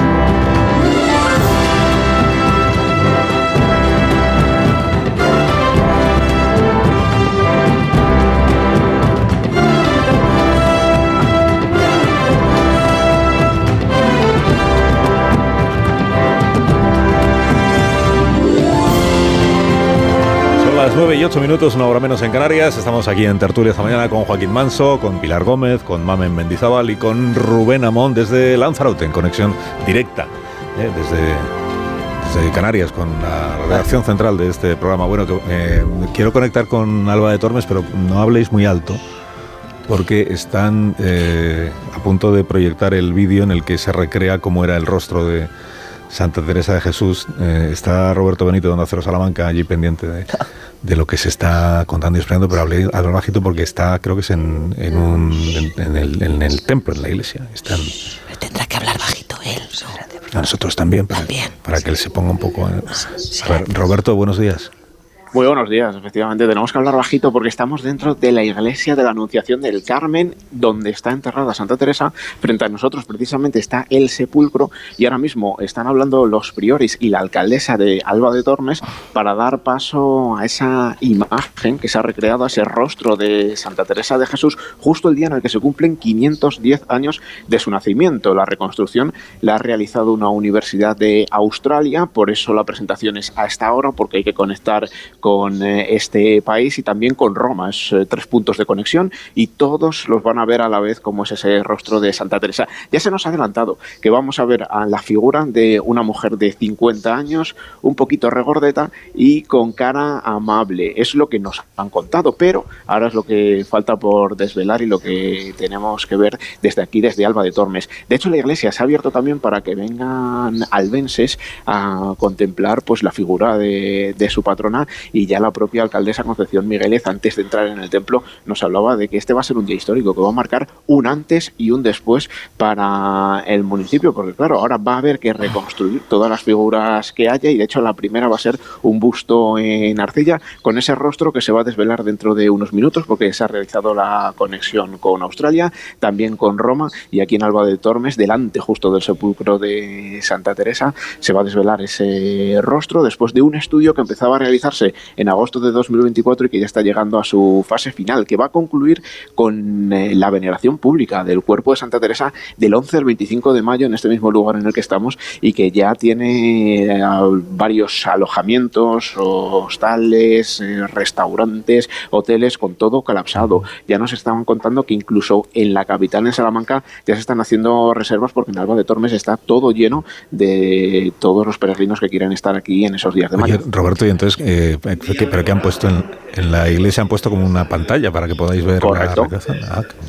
Las 9 y 8 minutos, 1 hora menos en Canarias. Estamos aquí en tertulia esta mañana con Joaquín Manso, con Pilar Gómez, con Mamen Mendizábal y con Rubén Amón desde Lanzarote, en conexión directa desde Canarias, con la redacción central de este programa. Bueno, quiero conectar con Alba de Tormes, pero no habléis muy alto, porque están a punto de proyectar el vídeo en el que se recrea cómo era el rostro de Santa Teresa de Jesús. Está Roberto Benito de Onda Cero Salamanca allí pendiente de lo que se está contando y explicando, pero hablé bajito porque está, creo que es en el templo, en la iglesia. Pero tendrá que hablar bajito él, ¿no? A nosotros también, para que él se ponga un poco... A ver, Roberto, buenos días. Muy buenos días, efectivamente tenemos que hablar bajito porque estamos dentro de la iglesia de la Anunciación del Carmen, donde está enterrada Santa Teresa. Frente a nosotros precisamente está el sepulcro, y ahora mismo están hablando los priores y la alcaldesa de Alba de Tormes para dar paso a esa imagen que se ha recreado, a ese rostro de Santa Teresa de Jesús, justo el día en el que se cumplen 510 años de su nacimiento. La reconstrucción la ha realizado una universidad de Australia, por eso la presentación es a esta hora, porque hay que conectar con este país y también con Roma. Es 3 puntos de conexión y todos los van a ver a la vez como es ese rostro de Santa Teresa. Ya se nos ha adelantado que vamos a ver a la figura de una mujer de 50 años, un poquito regordeta y con cara amable. Es lo que nos han contado, pero ahora es lo que falta por desvelar y lo que tenemos que ver desde aquí, desde Alba de Tormes. De hecho, la iglesia se ha abierto también para que vengan albenses a contemplar pues la figura de su patrona, y ya la propia alcaldesa Concepción Migueles, antes de entrar en el templo, nos hablaba de que este va a ser un día histórico, que va a marcar un antes y un después para el municipio, porque claro, ahora va a haber que reconstruir todas las figuras que haya, y de hecho la primera va a ser un busto en arcilla con ese rostro que se va a desvelar dentro de unos minutos, porque se ha realizado la conexión con Australia, también con Roma, y aquí en Alba de Tormes, delante justo del sepulcro de Santa Teresa, se va a desvelar ese rostro después de un estudio que empezaba a realizarse en agosto de 2024 y que ya está llegando a su fase final, que va a concluir con la veneración pública del cuerpo de Santa Teresa del 11 al 25 de mayo en este mismo lugar en el que estamos, y que ya tiene varios alojamientos, hostales, restaurantes, hoteles, con todo colapsado. Ya nos estaban contando que incluso en la capital, en Salamanca, ya se están haciendo reservas, porque en Alba de Tormes está todo lleno de todos los peregrinos que quieran estar aquí en esos días de mayo. Oye, Roberto, y entonces ¿pero qué han puesto en la iglesia? Han puesto como una pantalla para que podáis ver. Correcto. La recreación.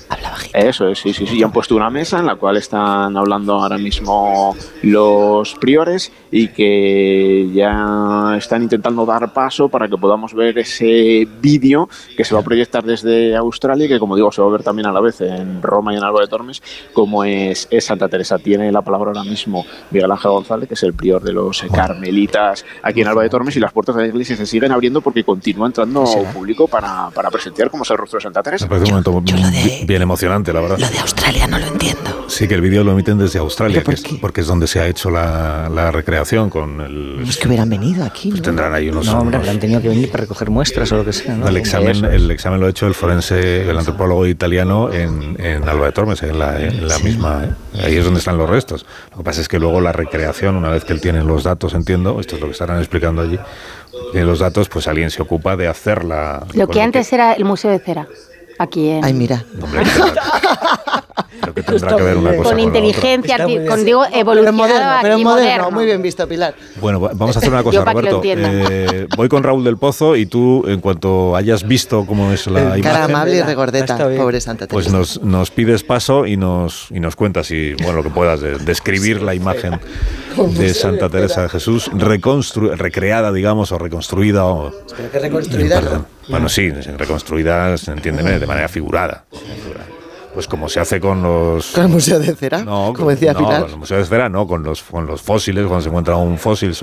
Eso es, sí. Y han puesto una mesa en la cual están hablando ahora mismo los priores, y que ya están intentando dar paso para que podamos ver ese vídeo que se va a proyectar desde Australia, y que, como digo, se va a ver también a la vez en Roma y en Alba de Tormes, como es Santa Teresa. Tiene la palabra ahora mismo Miguel Ángel González, que es el prior de los carmelitas aquí en Alba de Tormes, y las puertas de la iglesia se siguen siguen abriendo porque continúa entrando público para presenciar cómo es el rostro de Santa Teresa. Me parece un momento bien emocionante, la verdad. Lo de Australia no lo entiendo. Sí, que el vídeo lo emiten desde Australia, porque es donde se ha hecho la recreación con el... Es que hubieran venido aquí, ¿no? Pues tendrán ahí unos... No, hombre, han tenido que venir para recoger muestras o lo que sea, ¿no? El examen lo ha hecho el forense, el antropólogo italiano en Alba de Tormes, en la misma... Ahí es donde están los restos. Lo que pasa es que luego la recreación, una vez que él tiene los datos, entiendo, esto es lo que estarán explicando allí, tiene los datos, pues alguien se ocupa de hacerla. Lo que antes era el Museo de Cera. Aquí en... Ay, mira. Hombre, creo que tendrá que ver una cosa con inteligencia, con digo, evolucionada pero y moderno. Muy bien visto, Pilar. Bueno, vamos a hacer una cosa, Roberto. Voy con Raúl del Pozo y tú, en cuanto hayas visto cómo es la imagen... Cara amable y regordeta, pobre Santa Teresa. Pues nos pides paso y nos cuentas, y bueno, lo que puedas, describir la imagen de Santa Teresa de Jesús, recreada, digamos, o reconstruida. Espero que reconstruida, ¿no? Bueno, sí, reconstruida, entiéndeme, de manera figurada. Pues como se hace con los... ¿Con el Museo de Cera? No, como decía Pilar. Con el Museo de Cera no, con los fósiles, cuando se encuentra un fósil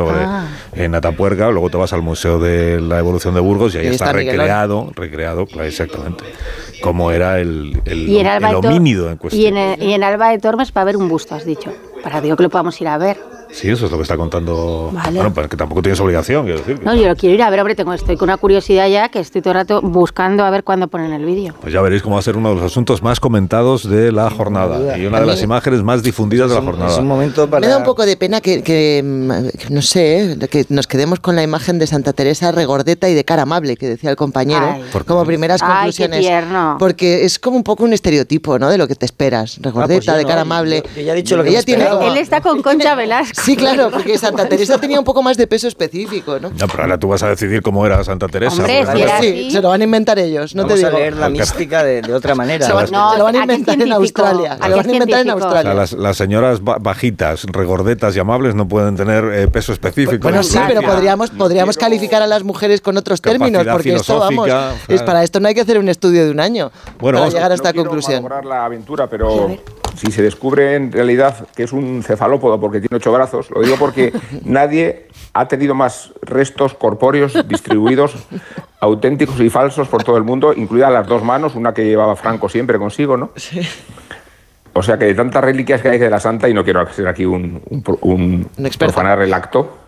en Atapuerca, luego te vas al Museo de la Evolución de Burgos y ahí está recreado, claro, exactamente, como era el homínido en cuestión. Y en Alba de Tormes para ver un busto, has dicho, para digo que lo podamos ir a ver. Sí, eso es lo que está contando. Vale. Bueno, pues que tampoco tienes obligación, quiero decir. No, yo lo quiero ir a ver, hombre, estoy con una curiosidad ya que estoy todo el rato buscando a ver cuándo ponen el vídeo. Pues ya veréis cómo va a ser uno de los asuntos más comentados de la jornada y una de las imágenes más difundidas de la jornada. Es un momento para... Me da un poco de pena que no sé, que nos quedemos con la imagen de Santa Teresa regordeta y de cara amable, que decía el compañero, como primeras conclusiones. Qué tierno. Porque es como un poco un estereotipo, ¿no? De lo que te esperas. Regordeta, de cara amable. Yo ya he dicho lo que Él está con Concha Velasco. Sí, claro, porque Santa Teresa tenía un poco más de peso específico, ¿no? No, pero ahora tú vas a decidir cómo era Santa Teresa. Hombre, sí, se lo van a inventar ellos, no Vamos te digo. a leer la mística de otra manera. Se lo van a inventar en Australia. Se lo van a inventar en Australia. O sea, las señoras bajitas, regordetas y amables no pueden tener peso específico. Bueno, sí, pero podríamos calificar a las mujeres con otros términos, porque esto, vamos, para esto no hay que hacer un estudio de un año para llegar a esta conclusión. No quiero malograr la aventura, pero si se descubre en realidad que es un cefalópodo porque tiene 8 brazos, lo digo porque nadie ha tenido más restos corpóreos distribuidos, auténticos y falsos por todo el mundo, incluidas las 2 manos, una que llevaba Franco siempre consigo, ¿no? Sí. O sea que de tantas reliquias que hay de la Santa, y no quiero ser aquí un profanar el acto,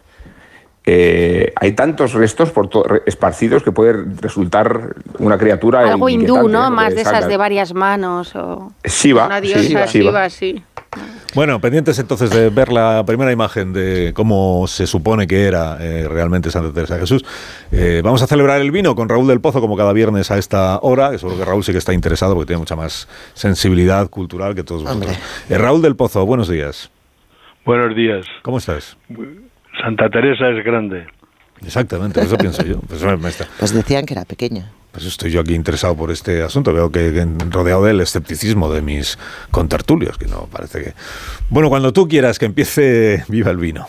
hay tantos restos esparcidos que puede resultar una criatura algo hindú, ¿no? Más de esas de varias manos o Shiva, una diosa Shiva, sí. Bueno, pendientes entonces de ver la primera imagen de cómo se supone que era realmente Santa Teresa de Jesús. Vamos a celebrar el vino con Raúl del Pozo, como cada viernes a esta hora. Seguro que Raúl sí que está interesado porque tiene mucha más sensibilidad cultural que todos vosotros. Raúl del Pozo, buenos días. Buenos días. ¿Cómo estás? Santa Teresa es grande. Exactamente, eso pienso yo. Pues decían que era pequeña. Pues estoy yo aquí interesado por este asunto. Veo que rodeado del escepticismo de mis contertulios, que no parece que... Bueno, cuando tú quieras que empiece, viva el vino.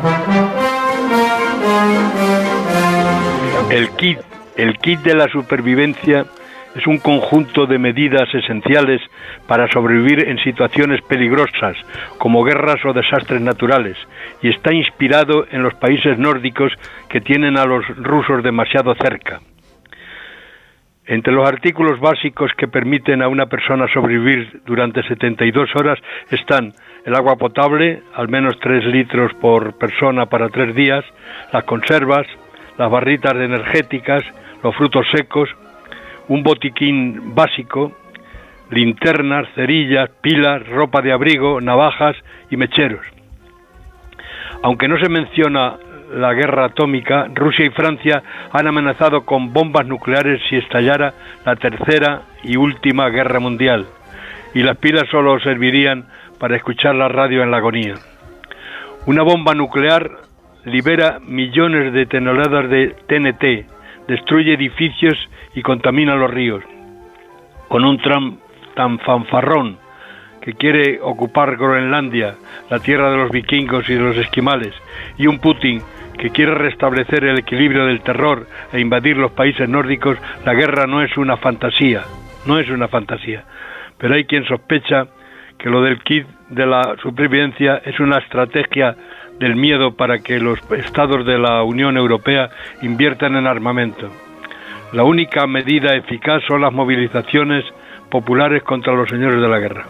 El kit de la supervivencia es un conjunto de medidas esenciales para sobrevivir en situaciones peligrosas, como guerras o desastres naturales, y está inspirado en los países nórdicos que tienen a los rusos demasiado cerca. Entre los artículos básicos que permiten a una persona sobrevivir durante 72 horas están el agua potable, al menos 3 litros por persona para 3 días, las conservas, las barritas energéticas, los frutos secos, un botiquín básico, linternas, cerillas, pilas, ropa de abrigo, navajas y mecheros. Aunque no se menciona la guerra atómica, Rusia y Francia han amenazado con bombas nucleares si estallara la tercera y última guerra mundial, y las pilas solo servirían para escuchar la radio en la agonía. Una bomba nuclear libera millones de toneladas de TNT, destruye edificios y contamina los ríos. Con un Trump tan fanfarrón que quiere ocupar Groenlandia, la tierra de los vikingos y de los esquimales, y un Putin que quiere restablecer el equilibrio del terror e invadir los países nórdicos, la guerra no es una fantasía, Pero hay quien sospecha que lo del kit de la supervivencia es una estrategia del miedo para que los estados de la Unión Europea inviertan en armamento. La única medida eficaz son las movilizaciones populares contra los señores de la guerra.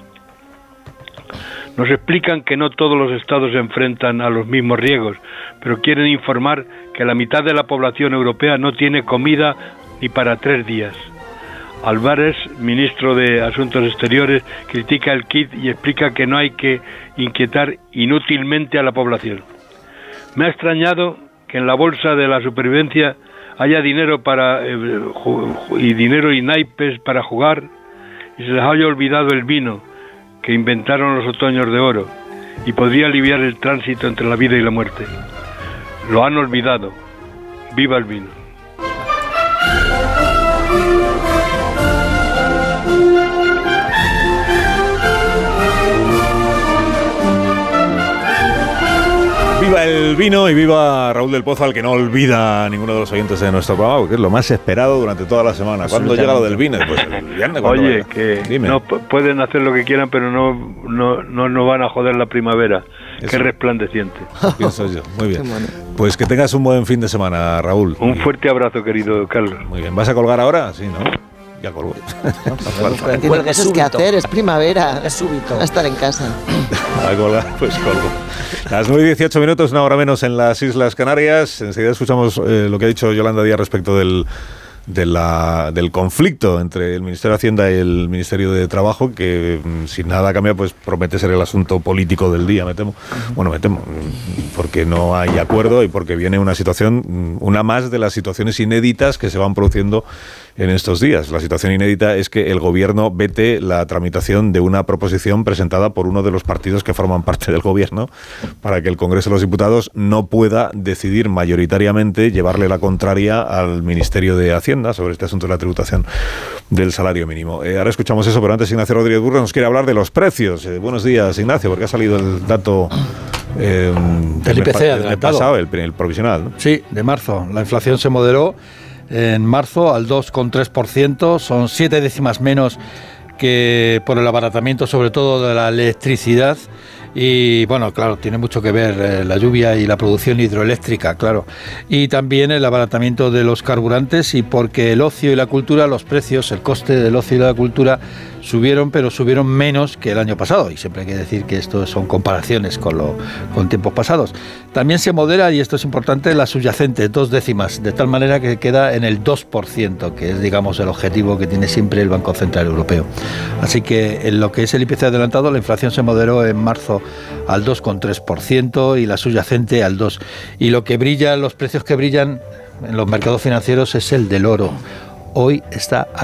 Nos explican que no todos los estados se enfrentan a los mismos riesgos, pero quieren informar que la mitad de la población europea no tiene comida ni para 3 días. Álvarez, ministro de Asuntos Exteriores, critica el kit y explica que no hay que inquietar inútilmente a la población. Me ha extrañado que en la bolsa de la supervivencia haya dinero dinero y naipes para jugar y se les haya olvidado el vino que inventaron los otoños de oro y podría aliviar el tránsito entre la vida y la muerte. Lo han olvidado. ¡Viva el vino! Viva el vino y viva Raúl del Pozo, al que no olvida a ninguno de los oyentes de nuestro programa, porque es lo más esperado durante toda la semana. ¿Cuándo llega lo del vino? Pues el viernes. Oye, que no pueden hacer lo que quieran, pero no van a joder la primavera. Qué resplandeciente. Pienso yo. Muy bien. Pues que tengas un buen fin de semana, Raúl. Un fuerte abrazo, querido Carlos. Muy bien. ¿Vas a colgar ahora? Sí, ¿no? Ya colgo. Tiene cosas que hacer, es primavera. Es súbito. A estar en casa. A colgar, pues colgo. Las 9:18 minutos, una hora menos en las Islas Canarias. Enseguida escuchamos lo que ha dicho Yolanda Díaz respecto del conflicto entre el Ministerio de Hacienda y el Ministerio de Trabajo, que si nada cambia, pues promete ser el asunto político del día, me temo. Bueno, me temo, porque no hay acuerdo y porque viene una situación, una más de las situaciones inéditas que se van produciendo en estos días. La situación inédita es que el Gobierno vete la tramitación de una proposición presentada por uno de los partidos que forman parte del Gobierno para que el Congreso de los Diputados no pueda decidir mayoritariamente llevarle la contraria al Ministerio de Hacienda sobre este asunto de la tributación del salario mínimo. Ahora escuchamos eso, pero antes Ignacio Rodríguez Burgos nos quiere hablar de los precios. Buenos días, Ignacio, porque ha salido el dato del IPC el pasado, el provisional, ¿no? Sí, de marzo. La inflación se moderó en marzo al 2,3%, son 7 décimas menos que por el abaratamiento sobre todo de la electricidad. Y bueno, claro, tiene mucho que ver la lluvia y la producción hidroeléctrica, claro. Y también el abaratamiento de los carburantes, y porque el ocio y la cultura, los precios, el coste del ocio y la cultura subieron, pero subieron menos que el año pasado. Y siempre hay que decir que esto son comparaciones con tiempos pasados. También se modera, y esto es importante, la subyacente, 2 décimas, de tal manera que queda en el 2%, que es, digamos, el objetivo que tiene siempre el Banco Central Europeo. Así que en lo que es el IPC adelantado, la inflación se moderó en marzo al 2,3% y la subyacente al 2%. Y lo que brilla, los precios que brillan en los mercados financieros es el del oro. Hoy está a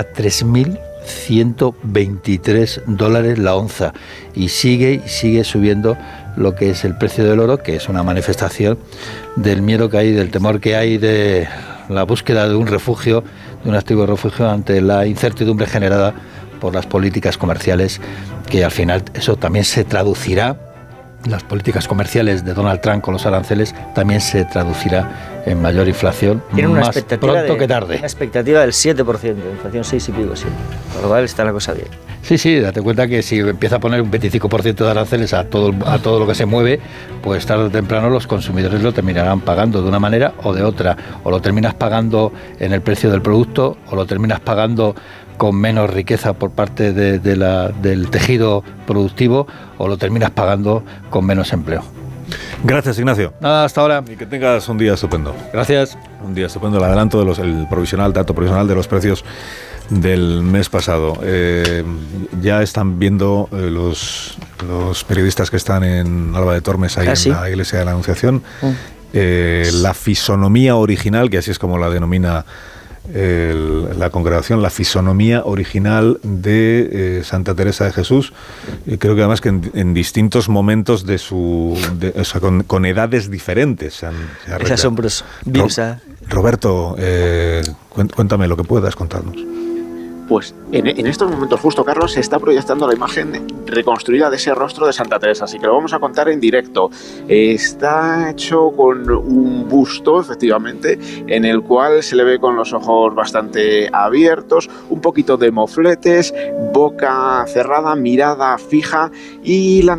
3.123 dólares la onza y sigue subiendo lo que es el precio del oro, que es una manifestación del miedo que hay, del temor que hay, de la búsqueda de un refugio, de un activo de refugio ante la incertidumbre generada por las políticas comerciales, que al final eso también se traducirá, las políticas comerciales de Donald Trump con los aranceles también se traducirá en mayor inflación, más pronto que tarde. Una expectativa del 7%, inflación 6 y pico, 7. Por lo cual está la cosa bien. Sí, date cuenta que si empieza a poner un 25% de aranceles a todo lo que se mueve, pues tarde o temprano los consumidores lo terminarán pagando de una manera o de otra. O lo terminas pagando en el precio del producto, o lo terminas pagando con menos riqueza por parte del tejido productivo, o lo terminas pagando con menos empleo. Gracias, Ignacio. Nada, hasta ahora. Y que tengas un día estupendo. Gracias. Un día estupendo. El adelanto el dato provisional de los precios del mes pasado. Ya están viendo los periodistas que están en Alba de Tormes, ahí en la Iglesia de la Anunciación, la fisonomía original, que así es como la denomina la congregación, la fisonomía original de Santa Teresa de Jesús. Creo que además que en distintos momentos con edades diferentes. Es asombroso. Roberto, cuéntame lo que puedas contarnos. Pues en estos momentos justo, Carlos, se está proyectando la imagen reconstruida de ese rostro de Santa Teresa, así que lo vamos a contar en directo. Está hecho con un busto, efectivamente, en el cual se le ve con los ojos bastante abiertos, un poquito de mofletes, boca cerrada, mirada fija y la nariz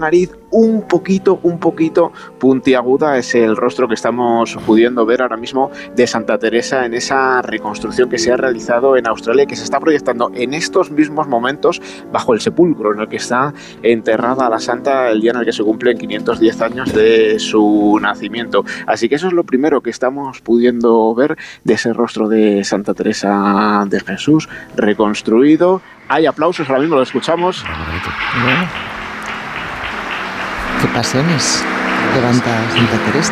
un poquito puntiaguda es el rostro que estamos pudiendo ver ahora mismo de Santa Teresa en esa reconstrucción que se ha realizado en Australia y que se está proyectando en estos mismos momentos bajo el sepulcro en el que está enterrada la santa el día en el que se cumplen 510 años de su nacimiento. Así que eso es lo primero que estamos pudiendo ver de ese rostro de Santa Teresa de Jesús reconstruido. Hay aplausos, ahora mismo lo escuchamos. Qué pasiones levanta Santa Teresa.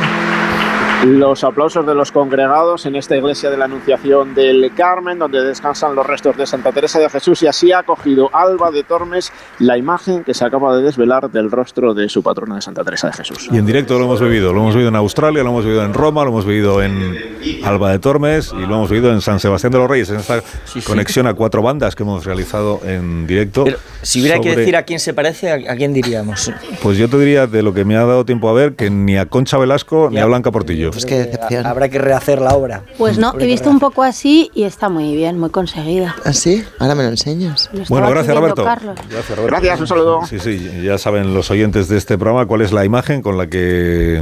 Los aplausos de los congregados en esta iglesia de la Anunciación del Carmen, donde descansan los restos de Santa Teresa de Jesús, y así ha acogido Alba de Tormes la imagen que se acaba de desvelar del rostro de su patrona de Santa Teresa de Jesús. Y en directo lo hemos vivido en Australia, lo hemos vivido en Roma, lo hemos vivido en Alba de Tormes y lo hemos vivido en San Sebastián de los Reyes, en esta conexión a 4 bandas que hemos realizado en directo. Pero si hubiera que decir a quién se parece, ¿a quién diríamos? Pues yo te diría, de lo que me ha dado tiempo a ver, que ni a Concha Velasco ni a Blanca Portillo. Pues qué decepción. Habrá que rehacer la obra. Pues no, he visto un poco así y está muy bien, muy conseguida. ¿Ah, sí? Ahora me lo enseñas. Bueno, gracias Roberto. Gracias, Roberto. Gracias, un saludo. Sí, ya saben los oyentes de este programa cuál es la imagen con la que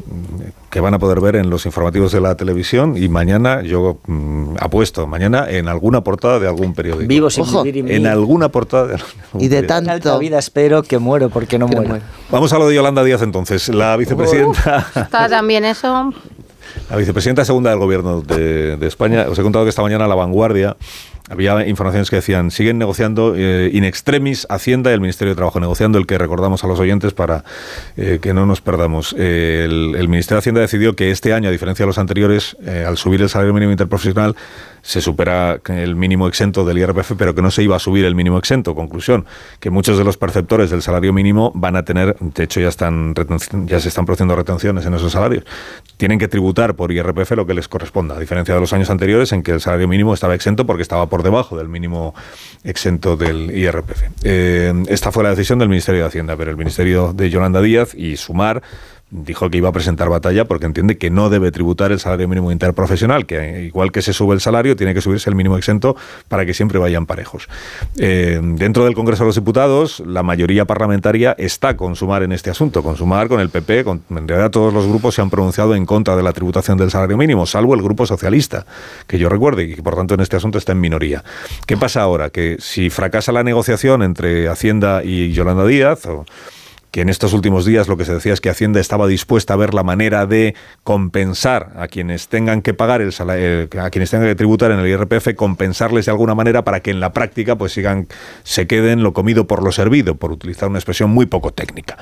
van a poder ver en los informativos de la televisión, y mañana, yo apuesto, mañana en alguna portada de algún periódico. Vivo sin vivir y morir. En alguna portada de algún y de periódico. tanto. En alta vida espero que muero porque no muero. Vamos a lo de Yolanda Díaz entonces, la vicepresidenta. Está también eso. La vicepresidenta segunda del Gobierno de España. Os he contado que esta mañana La Vanguardia había informaciones que decían, siguen negociando in extremis Hacienda y el Ministerio de Trabajo, negociando el que recordamos a los oyentes para que no nos perdamos. El Ministerio de Hacienda decidió que este año, a diferencia de los anteriores, al subir el salario mínimo interprofesional, se supera el mínimo exento del IRPF, pero que no se iba a subir el mínimo exento. Conclusión, que muchos de los perceptores del salario mínimo van a tener, de hecho ya se están produciendo retenciones en esos salarios, tienen que tributar por IRPF lo que les corresponda, a diferencia de los años anteriores en que el salario mínimo estaba exento porque estaba por debajo del mínimo exento del IRPF. Esta fue la decisión del Ministerio de Hacienda, pero el Ministerio de Yolanda Díaz y Sumar dijo que iba a presentar batalla porque entiende que no debe tributar el salario mínimo interprofesional, que igual que se sube el salario, tiene que subirse el mínimo exento para que siempre vayan parejos. Dentro del Congreso de los Diputados, la mayoría parlamentaria está con Sumar en este asunto, con Sumar, con el PP, en realidad todos los grupos se han pronunciado en contra de la tributación del salario mínimo, salvo el Grupo Socialista, que yo recuerde, y que por tanto en este asunto está en minoría. ¿Qué pasa ahora? Que si fracasa la negociación entre Hacienda y Yolanda Díaz, que en estos últimos días lo que se decía es que Hacienda estaba dispuesta a ver la manera de compensar a quienes tengan que pagar a quienes tengan que tributar en el IRPF, compensarles de alguna manera para que en la práctica pues se queden lo comido por lo servido, por utilizar una expresión muy poco técnica.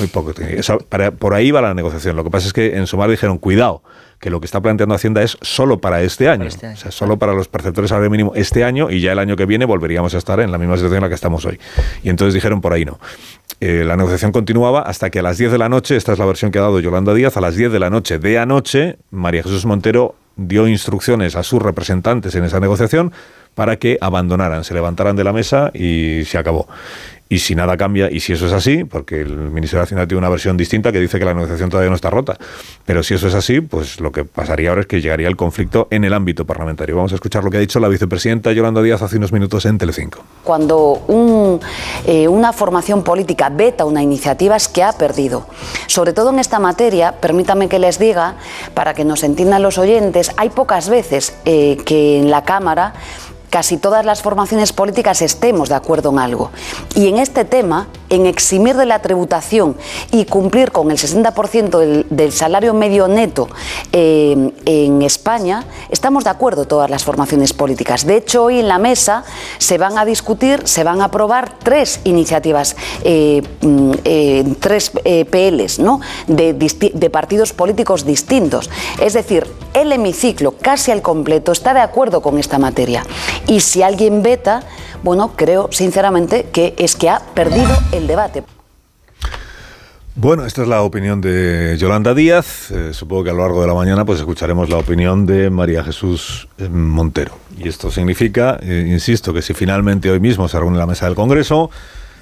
Por ahí va la negociación. Lo que pasa es que en Sumar dijeron, cuidado, que lo que está planteando Hacienda es solo para este año. O sea, solo para los perceptores de salario mínimo este año, y ya el año que viene volveríamos a estar en la misma situación en la que estamos hoy. Y entonces dijeron, por ahí no. La negociación continuaba hasta que a las 10 de la noche, esta es la versión que ha dado Yolanda Díaz, a las 10 de la noche de anoche, María Jesús Montero dio instrucciones a sus representantes en esa negociación para que abandonaran, se levantaran de la mesa y se acabó. Y si nada cambia, y si eso es así, porque el Ministerio de Hacienda tiene una versión distinta que dice que la negociación todavía no está rota, pero si eso es así, pues lo que pasaría ahora es que llegaría el conflicto en el ámbito parlamentario. Vamos a escuchar lo que ha dicho la vicepresidenta Yolanda Díaz hace unos minutos en Telecinco. Cuando una formación política veta una iniciativa es que ha perdido. Sobre todo en esta materia, permítame que les diga, para que nos entiendan los oyentes, hay pocas veces que en la Cámara casi todas las formaciones políticas estemos de acuerdo en algo. Y en este tema, en eximir de la tributación y cumplir con el 60% del salario medio neto en España, estamos de acuerdo todas las formaciones políticas. De hecho, hoy en la mesa se van a discutir, se van a aprobar 3 iniciativas, 3 PLs, ¿no?, de partidos políticos distintos. Es decir, el hemiciclo, casi al completo, está de acuerdo con esta materia. Y si alguien veta, bueno, creo sinceramente que es que ha perdido el debate. Bueno, esta es la opinión de Yolanda Díaz. Supongo que a lo largo de la mañana pues escucharemos la opinión de María Jesús Montero. Y esto significa, insisto, que si finalmente hoy mismo se reúne la mesa del Congreso,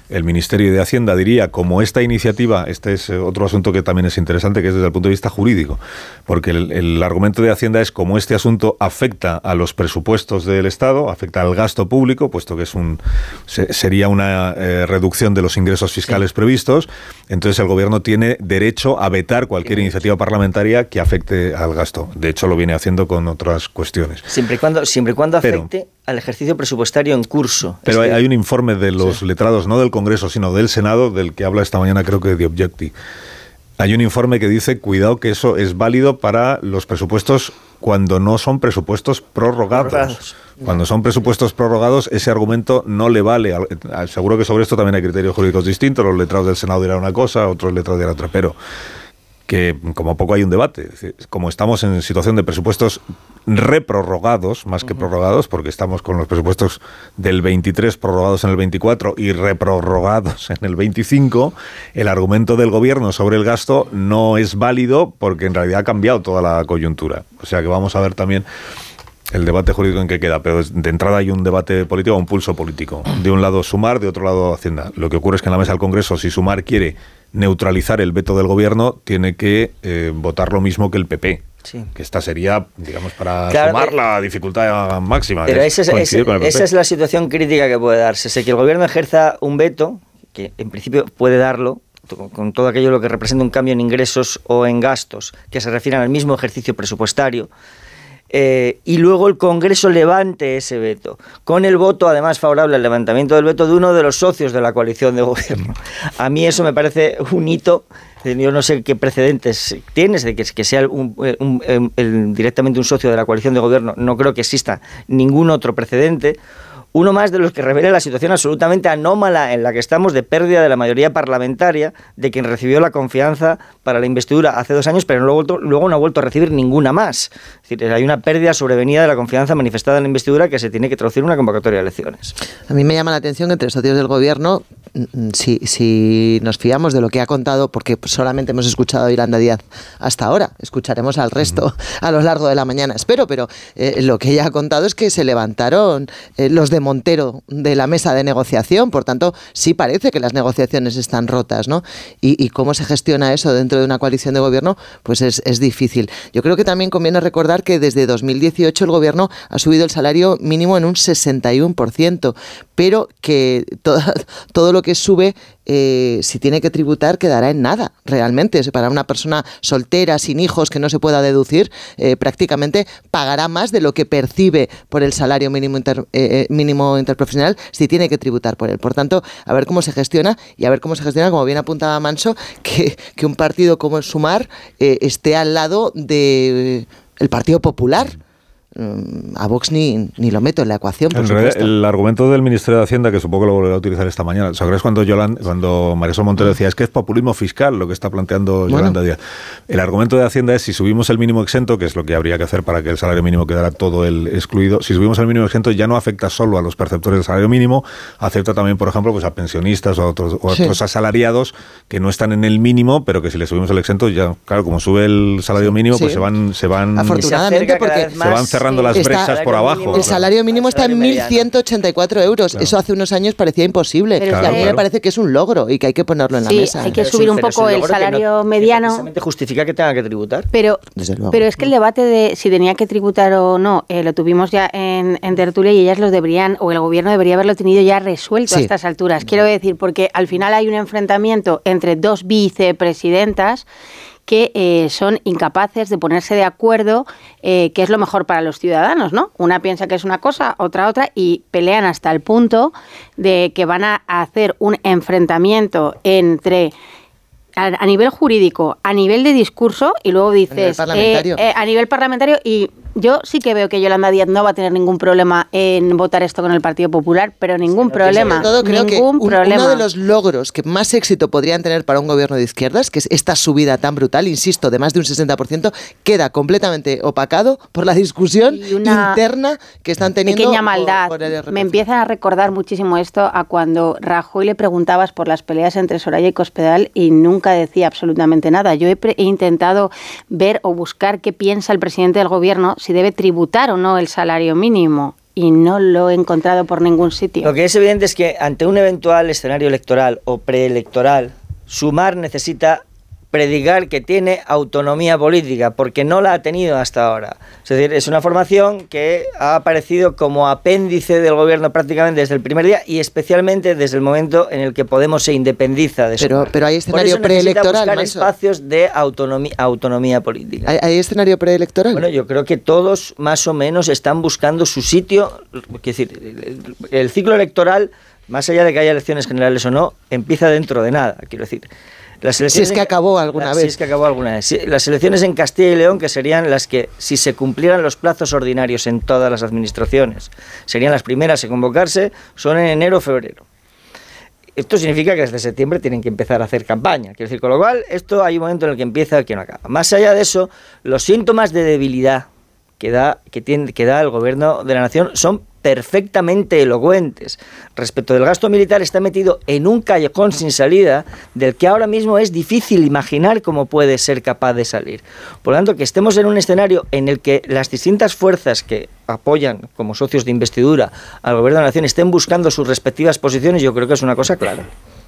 el Ministerio de Hacienda diría, como esta iniciativa, este es otro asunto que también es interesante, que es desde el punto de vista jurídico, porque el argumento de Hacienda es como este asunto afecta a los presupuestos del Estado, afecta al gasto público, puesto que sería una reducción de los ingresos fiscales previstos, entonces el Gobierno tiene derecho a vetar cualquier iniciativa parlamentaria que afecte al gasto. De hecho, lo viene haciendo con otras cuestiones. Siempre y cuando afecte al ejercicio presupuestario en curso. Pero hay un informe de los letrados, no del Congreso, sino del Senado, del que habla esta mañana, creo que de Objective. Hay un informe que dice, cuidado, que eso es válido para los presupuestos cuando no son presupuestos prorrogados. Cuando son presupuestos prorrogados, ese argumento no le vale. Seguro que sobre esto también hay criterios jurídicos distintos. Los letrados del Senado dirán una cosa, otros letrados dirán otra, pero que como poco hay un debate. Es decir, como estamos en situación de presupuestos reprorrogados, más que prorrogados, porque estamos con los presupuestos del 23 prorrogados en el 24 y reprorrogados en el 25, el argumento del Gobierno sobre el gasto no es válido porque en realidad ha cambiado toda la coyuntura. O sea que vamos a ver también el debate jurídico en qué queda, pero de entrada hay un debate político, un pulso político. De un lado Sumar, de otro lado Hacienda. Lo que ocurre es que en la mesa del Congreso, si Sumar quiere neutralizar el veto del Gobierno, tiene que votar lo mismo que el PP. Sí. Que esta sería, digamos, para sumar la dificultad máxima. Pero esa es la situación crítica que puede darse. Sé que el Gobierno ejerza un veto, que en principio puede darlo, con todo aquello lo que representa un cambio en ingresos o en gastos, que se refieran al mismo ejercicio presupuestario, y luego el Congreso levante ese veto, con el voto además favorable al levantamiento del veto de uno de los socios de la coalición de gobierno. A mí eso me parece un hito. Yo no sé qué precedentes tienes de que sea directamente un socio de la coalición de gobierno. No creo que exista ningún otro precedente. Uno más de los que revela la situación absolutamente anómala en la que estamos, de pérdida de la mayoría parlamentaria de quien recibió la confianza para la investidura hace 2 años, pero luego no ha vuelto a recibir ninguna más. Es decir, hay una pérdida sobrevenida de la confianza manifestada en la investidura que se tiene que traducir en una convocatoria de elecciones. A mí me llama la atención que entre socios del Gobierno, si nos fiamos de lo que ha contado, porque solamente hemos escuchado a Yolanda Díaz hasta ahora, escucharemos al resto a lo largo de la mañana, espero, pero lo que ella ha contado es que se levantaron los de Montero de la mesa de negociación, por tanto sí parece que las negociaciones están rotas, ¿no? Y cómo se gestiona eso dentro de una coalición de gobierno, pues es difícil. Yo creo que también conviene recordar que desde 2018 el Gobierno ha subido el salario mínimo en un 61%, pero que todo lo que sube, si tiene que tributar, quedará en nada, realmente. Para una persona soltera, sin hijos, que no se pueda deducir, prácticamente pagará más de lo que percibe por el salario mínimo interprofesional si tiene que tributar por él. Por tanto, a ver cómo se gestiona y a ver cómo se gestiona, como bien apuntaba Manso, que un partido como el Sumar esté al lado del Partido Popular. A Vox ni lo meto en la ecuación, por supuesto. El argumento del Ministerio de Hacienda, que supongo que lo volverá a utilizar esta mañana, ¿sabes cuando Marisol Montero decía es que es populismo fiscal lo que está planteando Yolanda Díaz? El argumento de Hacienda es si subimos el mínimo exento, que es lo que habría que hacer para que el salario mínimo quedara todo el excluido, si subimos el mínimo exento ya no afecta solo a los perceptores del salario mínimo, afecta también, por ejemplo, pues a pensionistas o a otros asalariados que no están en el mínimo, pero que si le subimos el exento, ya, claro, como sube el salario mínimo, pues se van afortunadamente, porque se van cerrando las brechas por abajo. El salario mínimo está en 1.184 euros. Claro. Eso hace unos años parecía imposible. Pero a mí me parece que es un logro y que hay que ponerlo en la mesa. Hay que subir un poco el salario mediano. Precisamente justifica que tenga que tributar. Pero es que el debate de si tenía que tributar o no, lo tuvimos ya en tertulia y ellas lo deberían, o el Gobierno debería haberlo tenido ya resuelto a estas alturas. Quiero decir, porque al final hay un enfrentamiento entre 2 vicepresidentas que son incapaces de ponerse de acuerdo qué es lo mejor para los ciudadanos, ¿no? Una piensa que es una cosa, otra, y pelean hasta el punto de que van a hacer un enfrentamiento entre a nivel jurídico, a nivel de discurso, y luego dices a nivel parlamentario, y yo sí que veo que Yolanda Díaz no va a tener ningún problema en votar esto con el Partido Popular, pero ningún problema. Sobre todo creo que uno de los logros que más éxito podrían tener para un gobierno de izquierdas, que es esta subida tan brutal, insisto, de más de un 60%, queda completamente opacado por la discusión interna que están teniendo. Pequeña maldad. Me empieza a recordar muchísimo esto a cuando Rajoy le preguntabas por las peleas entre Soraya y Cospedal y nunca decía absolutamente nada. Yo he intentado ver o buscar qué piensa el presidente del Gobierno, si debe tributar o no el salario mínimo. y no lo he encontrado por ningún sitio. Lo que es evidente es que ante un eventual escenario electoral o preelectoral, Sumar necesita predicar que tiene autonomía política, porque no la ha tenido hasta ahora. Es decir, es una formación que ha aparecido como apéndice del gobierno prácticamente desde el primer día y especialmente desde el momento en el que Podemos se independiza de Sumar. Pero hay escenario preelectoral, buscar espacios de autonomía política. ¿Hay escenario preelectoral? Bueno, yo creo que todos más o menos están buscando su sitio. Es decir, el ciclo electoral, más allá de que haya elecciones generales o no, empieza dentro de nada, quiero decir. Si es que acabó alguna vez. Si es que acabó alguna vez. Sí, las elecciones en Castilla y León, que serían las que, si se cumplieran los plazos ordinarios en todas las administraciones, serían las primeras en convocarse, son en enero o febrero. Esto significa que desde septiembre tienen que empezar a hacer campaña. Quiero decir, con lo cual, esto hay un momento en el que empieza y que no acaba. Más allá de eso, los síntomas de debilidad que da el gobierno de la nación son perfectamente elocuentes. Respecto del gasto militar, está metido en un callejón sin salida del que ahora mismo es difícil imaginar cómo puede ser capaz de salir. Por lo tanto, que estemos en un escenario en el que las distintas fuerzas que apoyan como socios de investidura al gobierno de la nación estén buscando sus respectivas posiciones, yo creo que es una cosa clara.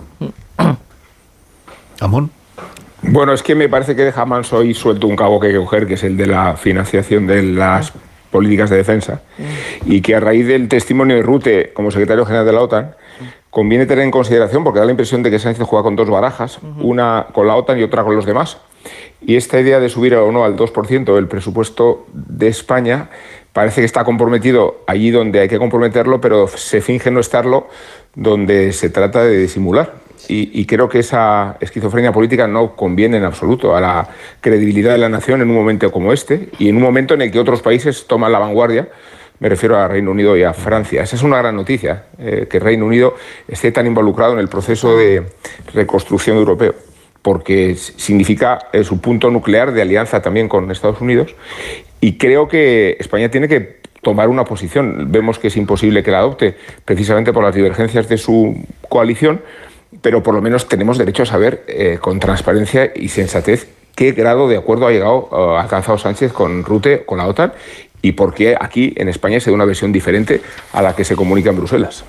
Amón. Bueno, es que me parece que deja manso y suelto un cabo que hay que coger, que es el de la financiación de las políticas de defensa, y que a raíz del testimonio de Rutte como secretario general de la OTAN conviene tener en consideración, porque da la impresión de que Sánchez juega con dos barajas, una con la OTAN y otra con los demás, y esta idea de subir o no al 2% el presupuesto de España parece que está comprometido allí donde hay que comprometerlo, pero se finge no estarlo donde se trata de disimular. Y creo que esa esquizofrenia política no conviene en absoluto a la credibilidad de la nación en un momento como este y en un momento en el que otros países toman la vanguardia. Me refiero a Reino Unido y a Francia. Esa es una gran noticia, que Reino Unido esté tan involucrado en el proceso de reconstrucción europeo, porque significa su punto nuclear de alianza también con Estados Unidos. Y creo que España tiene que tomar una posición. Vemos que es imposible que la adopte, precisamente por las divergencias de su coalición, pero por lo menos tenemos derecho a saber con transparencia y sensatez qué grado de acuerdo ha alcanzado Sánchez con Rutte, con la OTAN, y por qué aquí en España se da una versión diferente a la que se comunica en Bruselas.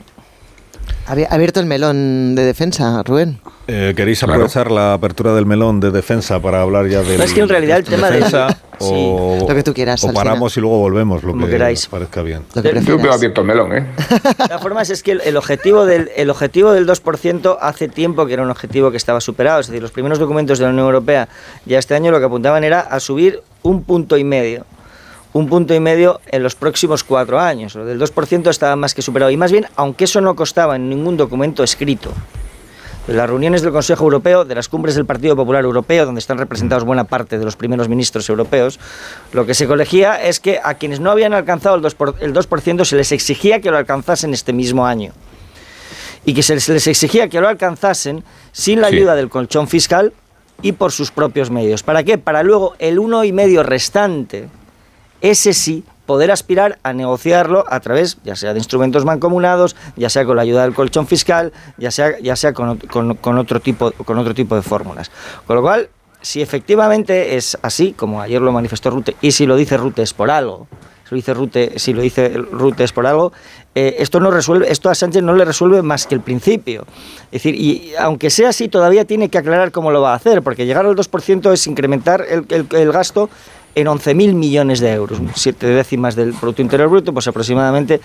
¿Ha abierto el melón de defensa, Rubén? ¿Queréis aprovechar la apertura del melón de defensa para hablar ya de es que en realidad el tema de defensa lo que tú quieras, o paramos y luego volvemos, lo como que queráis. Parezca bien. Yo veo abierto el melón, De todas formas, es que el objetivo del 2% hace tiempo que era un objetivo que estaba superado. Es decir, los primeros documentos de la Unión Europea ya este año lo que apuntaban era a subir 1,5 puntos. 1,5 puntos en los próximos 4 años. Lo del 2% estaba más que superado. Y más bien, aunque eso no constaba en ningún documento escrito, de las reuniones del Consejo Europeo, de las cumbres del Partido Popular Europeo, donde están representados buena parte de los primeros ministros europeos, lo que se colegía es que a quienes no habían alcanzado el 2% se les exigía que lo alcanzasen este mismo año. Y que se les exigía que lo alcanzasen sin la ayuda del colchón fiscal y por sus propios medios. ¿Para qué? Para luego el 1,5% restante, ese sí, poder aspirar a negociarlo a través, ya sea de instrumentos mancomunados, ya sea con la ayuda del colchón fiscal, ya sea con otro tipo de fórmulas. Con lo cual, si efectivamente es así, como ayer lo manifestó Rutte, y si lo dice Rutte es por algo, si lo dice Rutte es por algo, esto a Sánchez no le resuelve más que el principio. Es decir, y aunque sea así, todavía tiene que aclarar cómo lo va a hacer, porque llegar al 2% es incrementar el gasto en 11.000 millones de euros, 7 décimas del Producto Interior Bruto, pues aproximadamente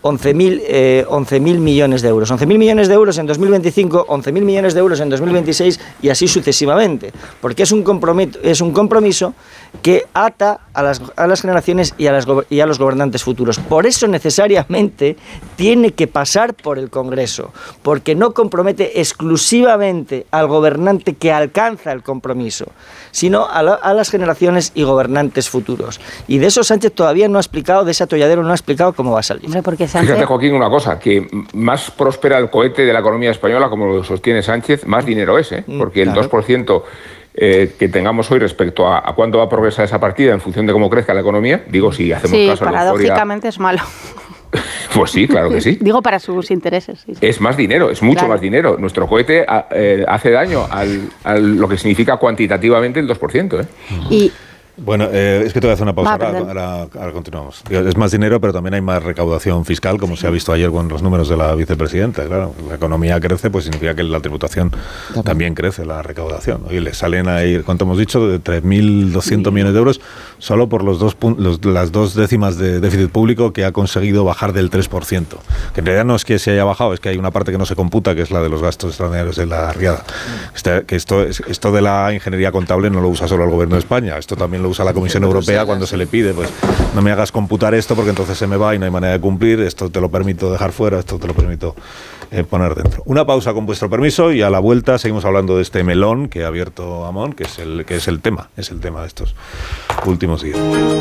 11.000 millones de euros. 11.000 millones de euros en 2025, 11.000 millones de euros en 2026 y así sucesivamente, porque es un compromiso que ata a las generaciones y a los gobernantes futuros. Por eso necesariamente tiene que pasar por el Congreso, porque no compromete exclusivamente al gobernante que alcanza el compromiso, sino a las generaciones y gobernantes futuros. Y de eso Sánchez todavía no ha explicado, de ese atolladero no ha explicado cómo va a salir. Porque Sánchez... Fíjate, Joaquín, una cosa, que más próspera el cohete de la economía española, como lo sostiene Sánchez, más dinero es, porque el 2% que tengamos hoy respecto a cuánto va a progresar esa partida en función de cómo crezca la economía, digo, si hacemos caso a la paradójicamente es malo. Pues sí, claro que sí. Digo, para sus intereses. Sí. Es más dinero, es mucho más dinero. Nuestro cohete hace daño a lo que significa cuantitativamente el 2%. Bueno, es que te voy a hacer una pausa, ahora continuamos. Es más dinero, pero también hay más recaudación fiscal, como se ha visto ayer con los números de la vicepresidenta. Claro, la economía crece, pues significa que la tributación también crece, la recaudación. Oye, le salen ahí, ¿cuánto hemos dicho? De 3.200 millones de euros solo por las 2 décimas de déficit público que ha conseguido bajar del 3%. Que en realidad no es que se haya bajado, es que hay una parte que no se computa, que es la de los gastos extraordinarios de la riada. Que esto de la ingeniería contable no lo usa solo el Gobierno de España, esto también lo usa la Comisión Europea cuando se le pide, pues no me hagas computar esto porque entonces se me va y no hay manera de cumplir, esto te lo permito dejar fuera, esto te lo permito poner dentro. Una pausa con vuestro permiso y a la vuelta seguimos hablando de este melón que ha abierto Amón, que es el tema de estos últimos días.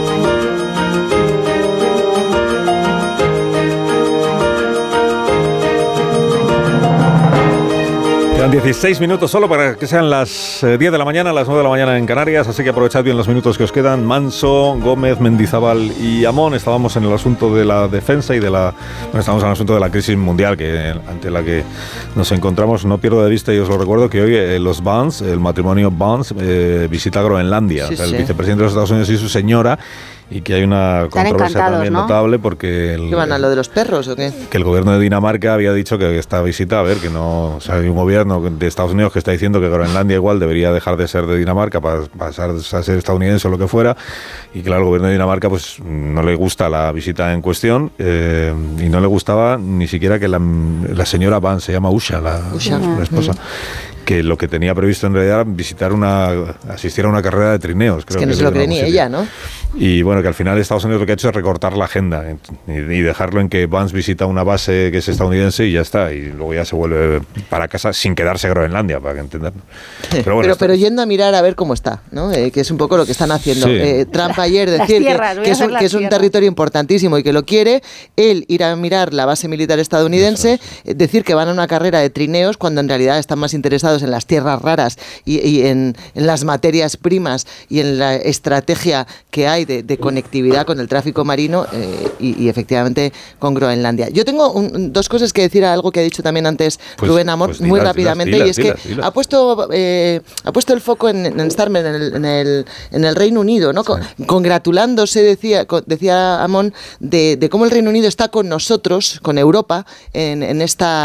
Quedan 16 minutos solo para que sean las 10 de la mañana, las 9 de la mañana en Canarias, así que aprovechad bien los minutos que os quedan. Manso, Gómez, Mendizábal y Amón. Estábamos en el asunto de la defensa y estamos en el asunto de la crisis mundial ante la que nos encontramos. No pierdo de vista, y os lo recuerdo, que hoy los Vance, el matrimonio Vance, visita Groenlandia. Sí, el vicepresidente de los Estados Unidos y su señora. Y que hay una controversia también notable porque... ¿Qué van a lo de los perros o qué? Que el gobierno de Dinamarca había dicho que esta visita, que no... O sea, hay un gobierno de Estados Unidos que está diciendo que Groenlandia igual debería dejar de ser de Dinamarca para pasar a ser estadounidense o lo que fuera. Y claro, el gobierno de Dinamarca pues no le gusta la visita en cuestión y no le gustaba ni siquiera que la señora Van, se llama Usha, la esposa, que lo que tenía previsto en realidad era asistir a una carrera de trineos. Creo que no se lo cree ni ella, ¿no? Y bueno, que al final Estados Unidos lo que ha hecho es recortar la agenda y dejarlo en que Vance visita una base que es estadounidense y ya está, y luego ya se vuelve para casa sin quedarse a Groenlandia, para que entenderlo. Pero yendo a mirar a ver cómo está, ¿no? Que es un poco lo que están haciendo. Sí. Trump ayer decir que es un territorio importantísimo y que lo quiere, él ir a mirar la base militar estadounidense, decir que van a una carrera de trineos cuando en realidad están más interesados en las tierras raras y en las materias primas y en la estrategia que hay de conectividad con el tráfico marino y efectivamente con Groenlandia. Yo tengo dos cosas que decir a algo que ha dicho tamén antes Rubén Amón, muy rápidamente, y es que ha puesto el foco en Starmer, en el Reino Unido, ¿no? Sí. Congratulándose, decía Amón, de cómo el Reino Unido está con nosotros, con Europa, en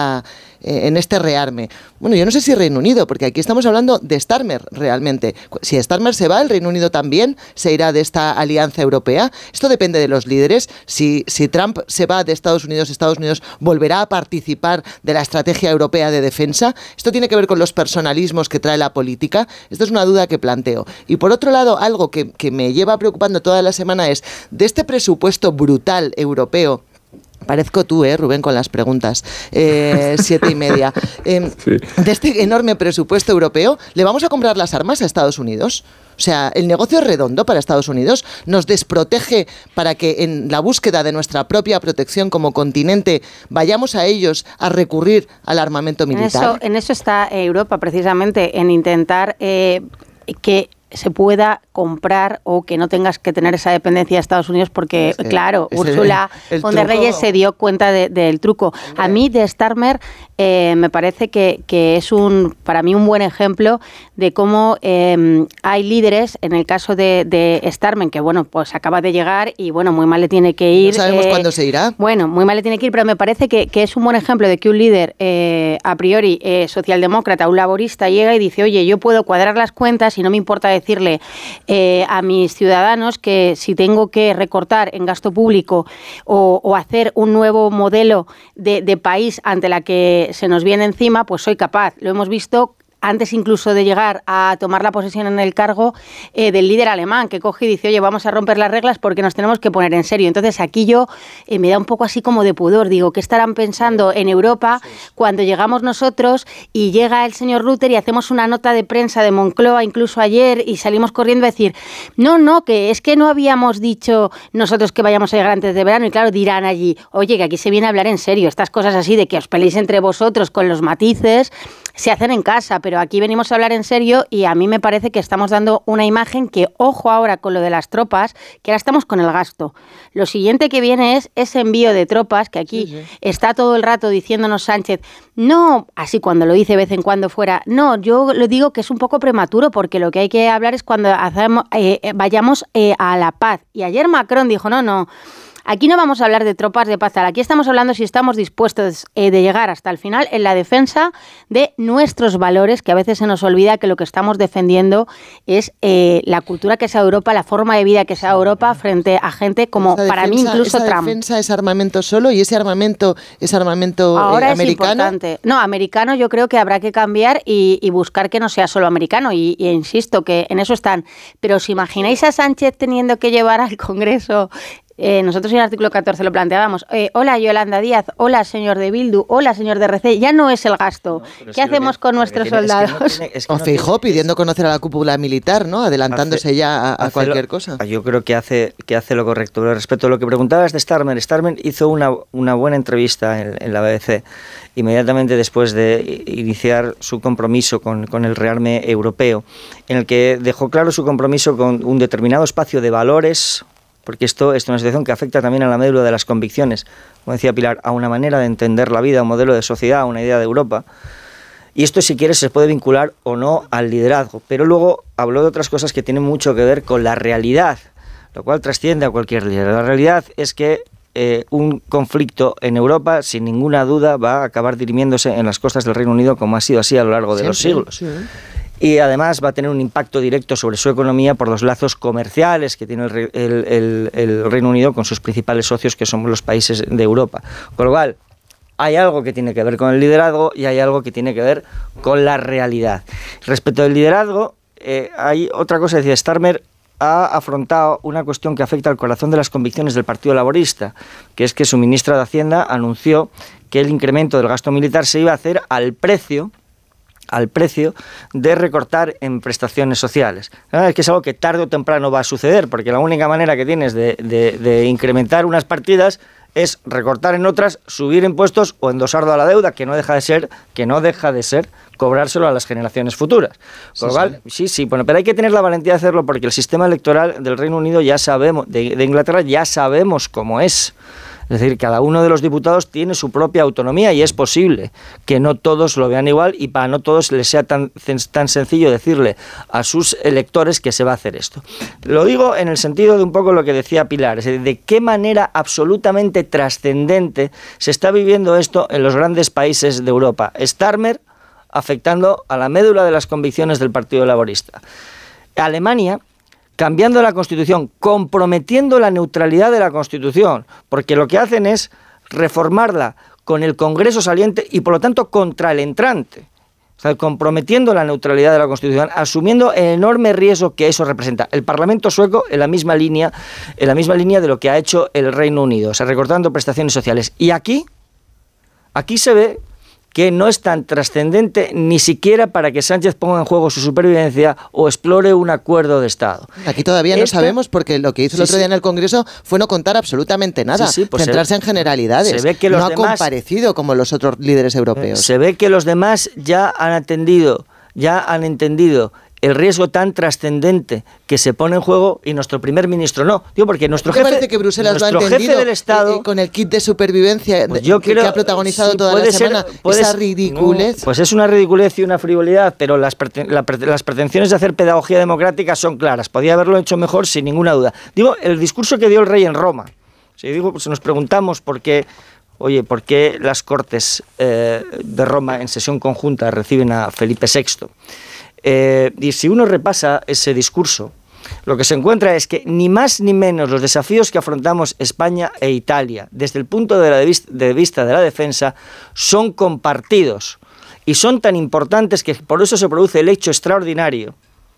este rearme. Bueno, yo no sé si Reino Unido, porque aquí estamos hablando de Starmer realmente. Si Starmer se va, el Reino Unido también se irá de esta alianza europea. Esto depende de los líderes. Si Trump se va de Estados Unidos volverá a participar de la estrategia europea de defensa. Esto tiene que ver con los personalismos que trae la política. Esto es una duda que planteo. Y por otro lado, algo que me lleva preocupando toda la semana es de este presupuesto brutal europeo. Parezco tú, Rubén, con las preguntas. 7:30. Sí. De este enorme presupuesto europeo, ¿le vamos a comprar las armas a Estados Unidos? O sea, el negocio es redondo para Estados Unidos, nos desprotege para que en la búsqueda de nuestra propia protección como continente vayamos a ellos a recurrir al armamento militar. En eso está Europa, precisamente, en intentar que se pueda comprar o que no tengas que tener esa dependencia de Estados Unidos porque, claro, Ursula von der Leyen se dio cuenta del truco. A mí, de Starmer, me parece que es para mí un buen ejemplo de cómo hay líderes, en el caso de Starmer, que bueno, pues acaba de llegar y bueno, muy mal le tiene que ir. No sabemos cuándo se irá. Bueno, muy mal le tiene que ir, pero me parece que es un buen ejemplo de que un líder a priori socialdemócrata, un laborista, llega y dice, oye, yo puedo cuadrar las cuentas y no me importa decirle a mis ciudadanos que si tengo que recortar en gasto público o hacer un nuevo modelo de país ante la que se nos viene encima, pues soy capaz. Lo hemos visto antes incluso de llegar a tomar la posesión en el cargo del líder alemán, que coge y dice, oye, vamos a romper las reglas porque nos tenemos que poner en serio. Entonces aquí yo me da un poco así como de pudor, digo, ¿qué estarán pensando en Europa cuando llegamos nosotros y llega el señor Rutte y hacemos una nota de prensa de Moncloa, incluso ayer, y salimos corriendo a decir, no, que es que no habíamos dicho nosotros que vayamos a llegar antes de verano? Y claro, dirán allí, oye, que aquí se viene a hablar en serio, estas cosas así de que os peleéis entre vosotros con los matices, se hacen en casa, pero aquí venimos a hablar en serio y a mí me parece que estamos dando una imagen que, ojo ahora con lo de las tropas, que ahora estamos con el gasto. Lo siguiente que viene es ese envío de tropas, que aquí está todo el rato diciéndonos Sánchez, no, así cuando lo dice de vez en cuando fuera, no, yo lo digo que es un poco prematuro porque lo que hay que hablar es cuando vayamos a la paz. Y ayer Macron dijo, no, aquí no vamos a hablar de tropas de paz, aquí estamos hablando si estamos dispuestos de llegar hasta el final en la defensa de nuestros valores, que a veces se nos olvida que lo que estamos defendiendo es la cultura que sea Europa, la forma de vida que sea Europa frente a gente como para mí incluso Trump. ¿Defensa es armamento solo y ese armamento es armamento ahora americano? Es importante. No, americano yo creo que habrá que cambiar y buscar que no sea solo americano y insisto que en eso están. Pero ¿os imagináis a Sánchez teniendo que llevar al Congreso? Nosotros en el artículo 14 lo planteábamos. Hola, Yolanda Díaz. Hola, señor de Bildu. Hola, señor de RC. Ya no es el gasto. ¿Qué hacemos con nuestros soldados? O Feijóo pidiendo conocer a la cúpula militar, ¿no? Adelantándose ya a cualquier cosa. Yo creo que hace lo correcto. Pero respecto a lo que preguntabas de Starmer, Starmer hizo una buena entrevista en la BBC inmediatamente después de iniciar su compromiso con el rearme europeo, en el que dejó claro su compromiso con un determinado espacio de valores, porque esto es una situación que afecta también a la médula de las convicciones, como decía Pilar, a una manera de entender la vida, a un modelo de sociedad, a una idea de Europa. Y esto, si quieres, se puede vincular o no al liderazgo. Pero luego habló de otras cosas que tienen mucho que ver con la realidad, lo cual trasciende a cualquier líder. La realidad es que un conflicto en Europa, sin ninguna duda, va a acabar dirimiéndose en las costas del Reino Unido, como ha sido así a lo largo de los siglos. Sí. Y además va a tener un impacto directo sobre su economía por los lazos comerciales que tiene el Reino Unido con sus principales socios, que son los países de Europa. Con lo cual, hay algo que tiene que ver con el liderazgo y hay algo que tiene que ver con la realidad. Respecto al liderazgo, hay otra cosa, decía Starmer, ha afrontado una cuestión que afecta al corazón de las convicciones del Partido Laborista, que es que su ministra de Hacienda anunció que el incremento del gasto militar se iba a hacer al precio de recortar en prestaciones sociales. Es que es algo que tarde o temprano va a suceder, porque la única manera que tienes de incrementar unas partidas es recortar en otras, subir impuestos o endosarlo a la deuda, que no deja de ser cobrárselo a las generaciones futuras. Por lo cual, sí, bueno, pero hay que tener la valentía de hacerlo porque el sistema electoral del Reino Unido ya sabemos, de Inglaterra ya sabemos cómo es. Es decir, cada uno de los diputados tiene su propia autonomía y es posible que no todos lo vean igual y para no todos les sea tan sencillo decirle a sus electores que se va a hacer esto. Lo digo en el sentido de un poco lo que decía Pilar, es decir, de qué manera absolutamente trascendente se está viviendo esto en los grandes países de Europa. Starmer afectando a la médula de las convicciones del Partido Laborista. Alemania cambiando la Constitución, comprometiendo la neutralidad de la Constitución, porque lo que hacen es reformarla con el Congreso saliente y por lo tanto contra el entrante. O sea, comprometiendo la neutralidad de la Constitución, asumiendo el enorme riesgo que eso representa. El Parlamento sueco en la misma línea de lo que ha hecho el Reino Unido, o sea, recortando prestaciones sociales. Y aquí se ve que no es tan trascendente ni siquiera para que Sánchez ponga en juego su supervivencia o explore un acuerdo de Estado. Aquí todavía no sabemos porque lo que hizo el otro día en el Congreso fue no contar absolutamente nada, pues centrarse en generalidades. Se ve que no ha comparecido como los otros líderes europeos. Se ve que los demás ya han entendido el riesgo tan trascendente que se pone en juego y nuestro primer ministro no. Digo, porque nuestro jefe, parece que Bruselas lo ha entendido del Estado, con el kit de supervivencia que ha protagonizado toda la semana, esa ridiculez. No, pues es una ridiculez y una frivolidad, pero las pretensiones de hacer pedagogía democrática son claras. Podía haberlo hecho mejor sin ninguna duda. Digo, el discurso que dio el rey en Roma. Pues nos preguntamos por qué las Cortes de Roma en sesión conjunta reciben a Felipe VI. Y si uno repasa ese discurso, lo que se encuentra es que ni más ni menos los desafíos que afrontamos España e Italia desde el punto de vista de la defensa son compartidos y son tan importantes que por eso se produce el hecho extraordinario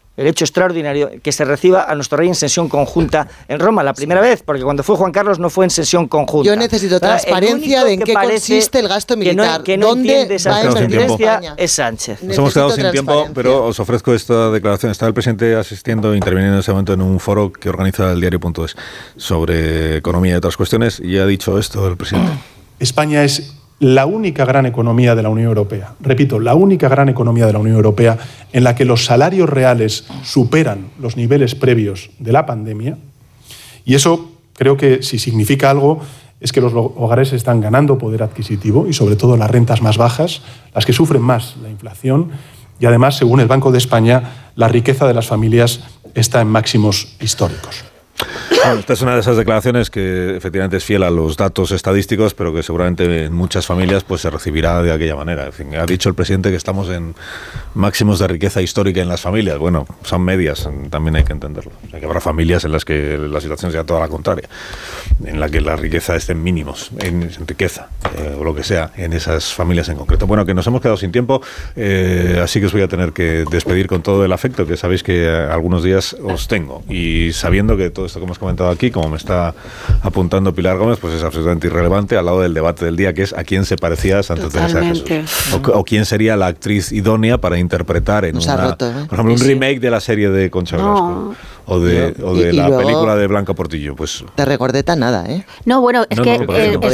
que se reciba a nuestro rey en sesión conjunta en Roma, la primera vez, porque cuando fue Juan Carlos no fue en sesión conjunta. Yo necesito transparencia de en qué consiste el gasto militar. Que no entiende esa transparencia es Sánchez. Nos hemos quedado sin tiempo, pero os ofrezco esta declaración. Estaba el presidente interviniendo en ese momento en un foro que organiza el diario.es sobre economía y otras cuestiones, y ha dicho esto el presidente. España es la única gran economía de la Unión Europea. Repito, la única gran economía de la Unión Europea en la que los salarios reales superan los niveles previos de la pandemia. Y eso creo que si significa algo es que los hogares están ganando poder adquisitivo y sobre todo las rentas más bajas, las que sufren más la inflación. Y además, según el Banco de España, la riqueza de las familias está en máximos históricos. Bueno, esta es una de esas declaraciones que efectivamente es fiel a los datos estadísticos, pero que seguramente en muchas familias pues se recibirá de aquella manera. En fin, ha dicho el presidente que estamos en máximos de riqueza histórica en las familias. Bueno, son medias, también hay que entenderlo. O sea, que habrá familias en las que la situación sea toda la contraria, en la que la riqueza esté en mínimos, en riqueza, o lo que sea, en esas familias en concreto. Bueno, que nos hemos quedado sin tiempo, así que os voy a tener que despedir con todo el afecto que sabéis que algunos días os tengo. Y sabiendo que todo esto que hemos comentado aquí, como me está apuntando Pilar Gómez, pues es absolutamente irrelevante al lado del debate del día, que es a quién se parecía Santa Teresa de Jesús. O quién sería la actriz idónea para interpretar en por ejemplo, un remake de la serie de Concha Velasco. O de la película de Blanca Portillo. Pues te recordeta nada, ¿eh? No, bueno, es que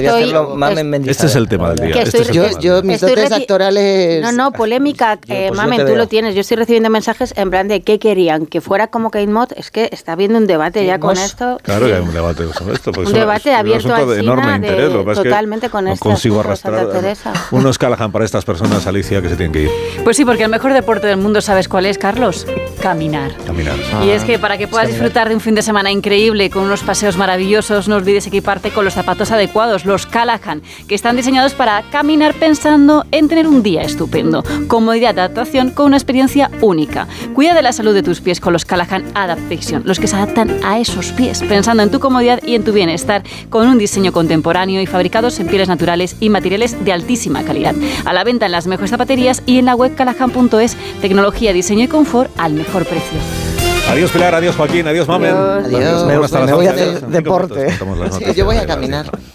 este es el tema del día. Yo mis dotes actorales... No, polémica, Mamen, tú lo tienes. Yo estoy recibiendo mensajes en plan de ¿qué querían? ¿Que fuera como Kate Moss? Es que está habiendo un debate ya con esto. Claro que hay un debate sobre esto. Un debate abierto al de enorme interés. Totalmente con esto. No consigo arrastrar unos Callahan para estas personas, Alicia, que se tienen que ir. Pues sí, porque el mejor deporte del mundo, ¿sabes cuál es, Carlos? Caminar. Y es que para que puedas disfrutar de un fin de semana increíble con unos paseos maravillosos, no olvides equiparte con los zapatos adecuados, los Callahan, que están diseñados para caminar pensando en tener un día estupendo. Comodidad de adaptación con una experiencia única. Cuida de la salud de tus pies con los Callahan Adaptation, los que se adaptan a esos pies, pensando en tu comodidad y en tu bienestar, con un diseño contemporáneo y fabricados en pieles naturales y materiales de altísima calidad. A la venta en las mejores zapaterías y en la web callahan.es. Tecnología, diseño y confort al mejor precio. Adiós Pilar, adiós Joaquín, adiós Mamen. Adiós. Me voy a hacer deporte. Yo voy a caminar.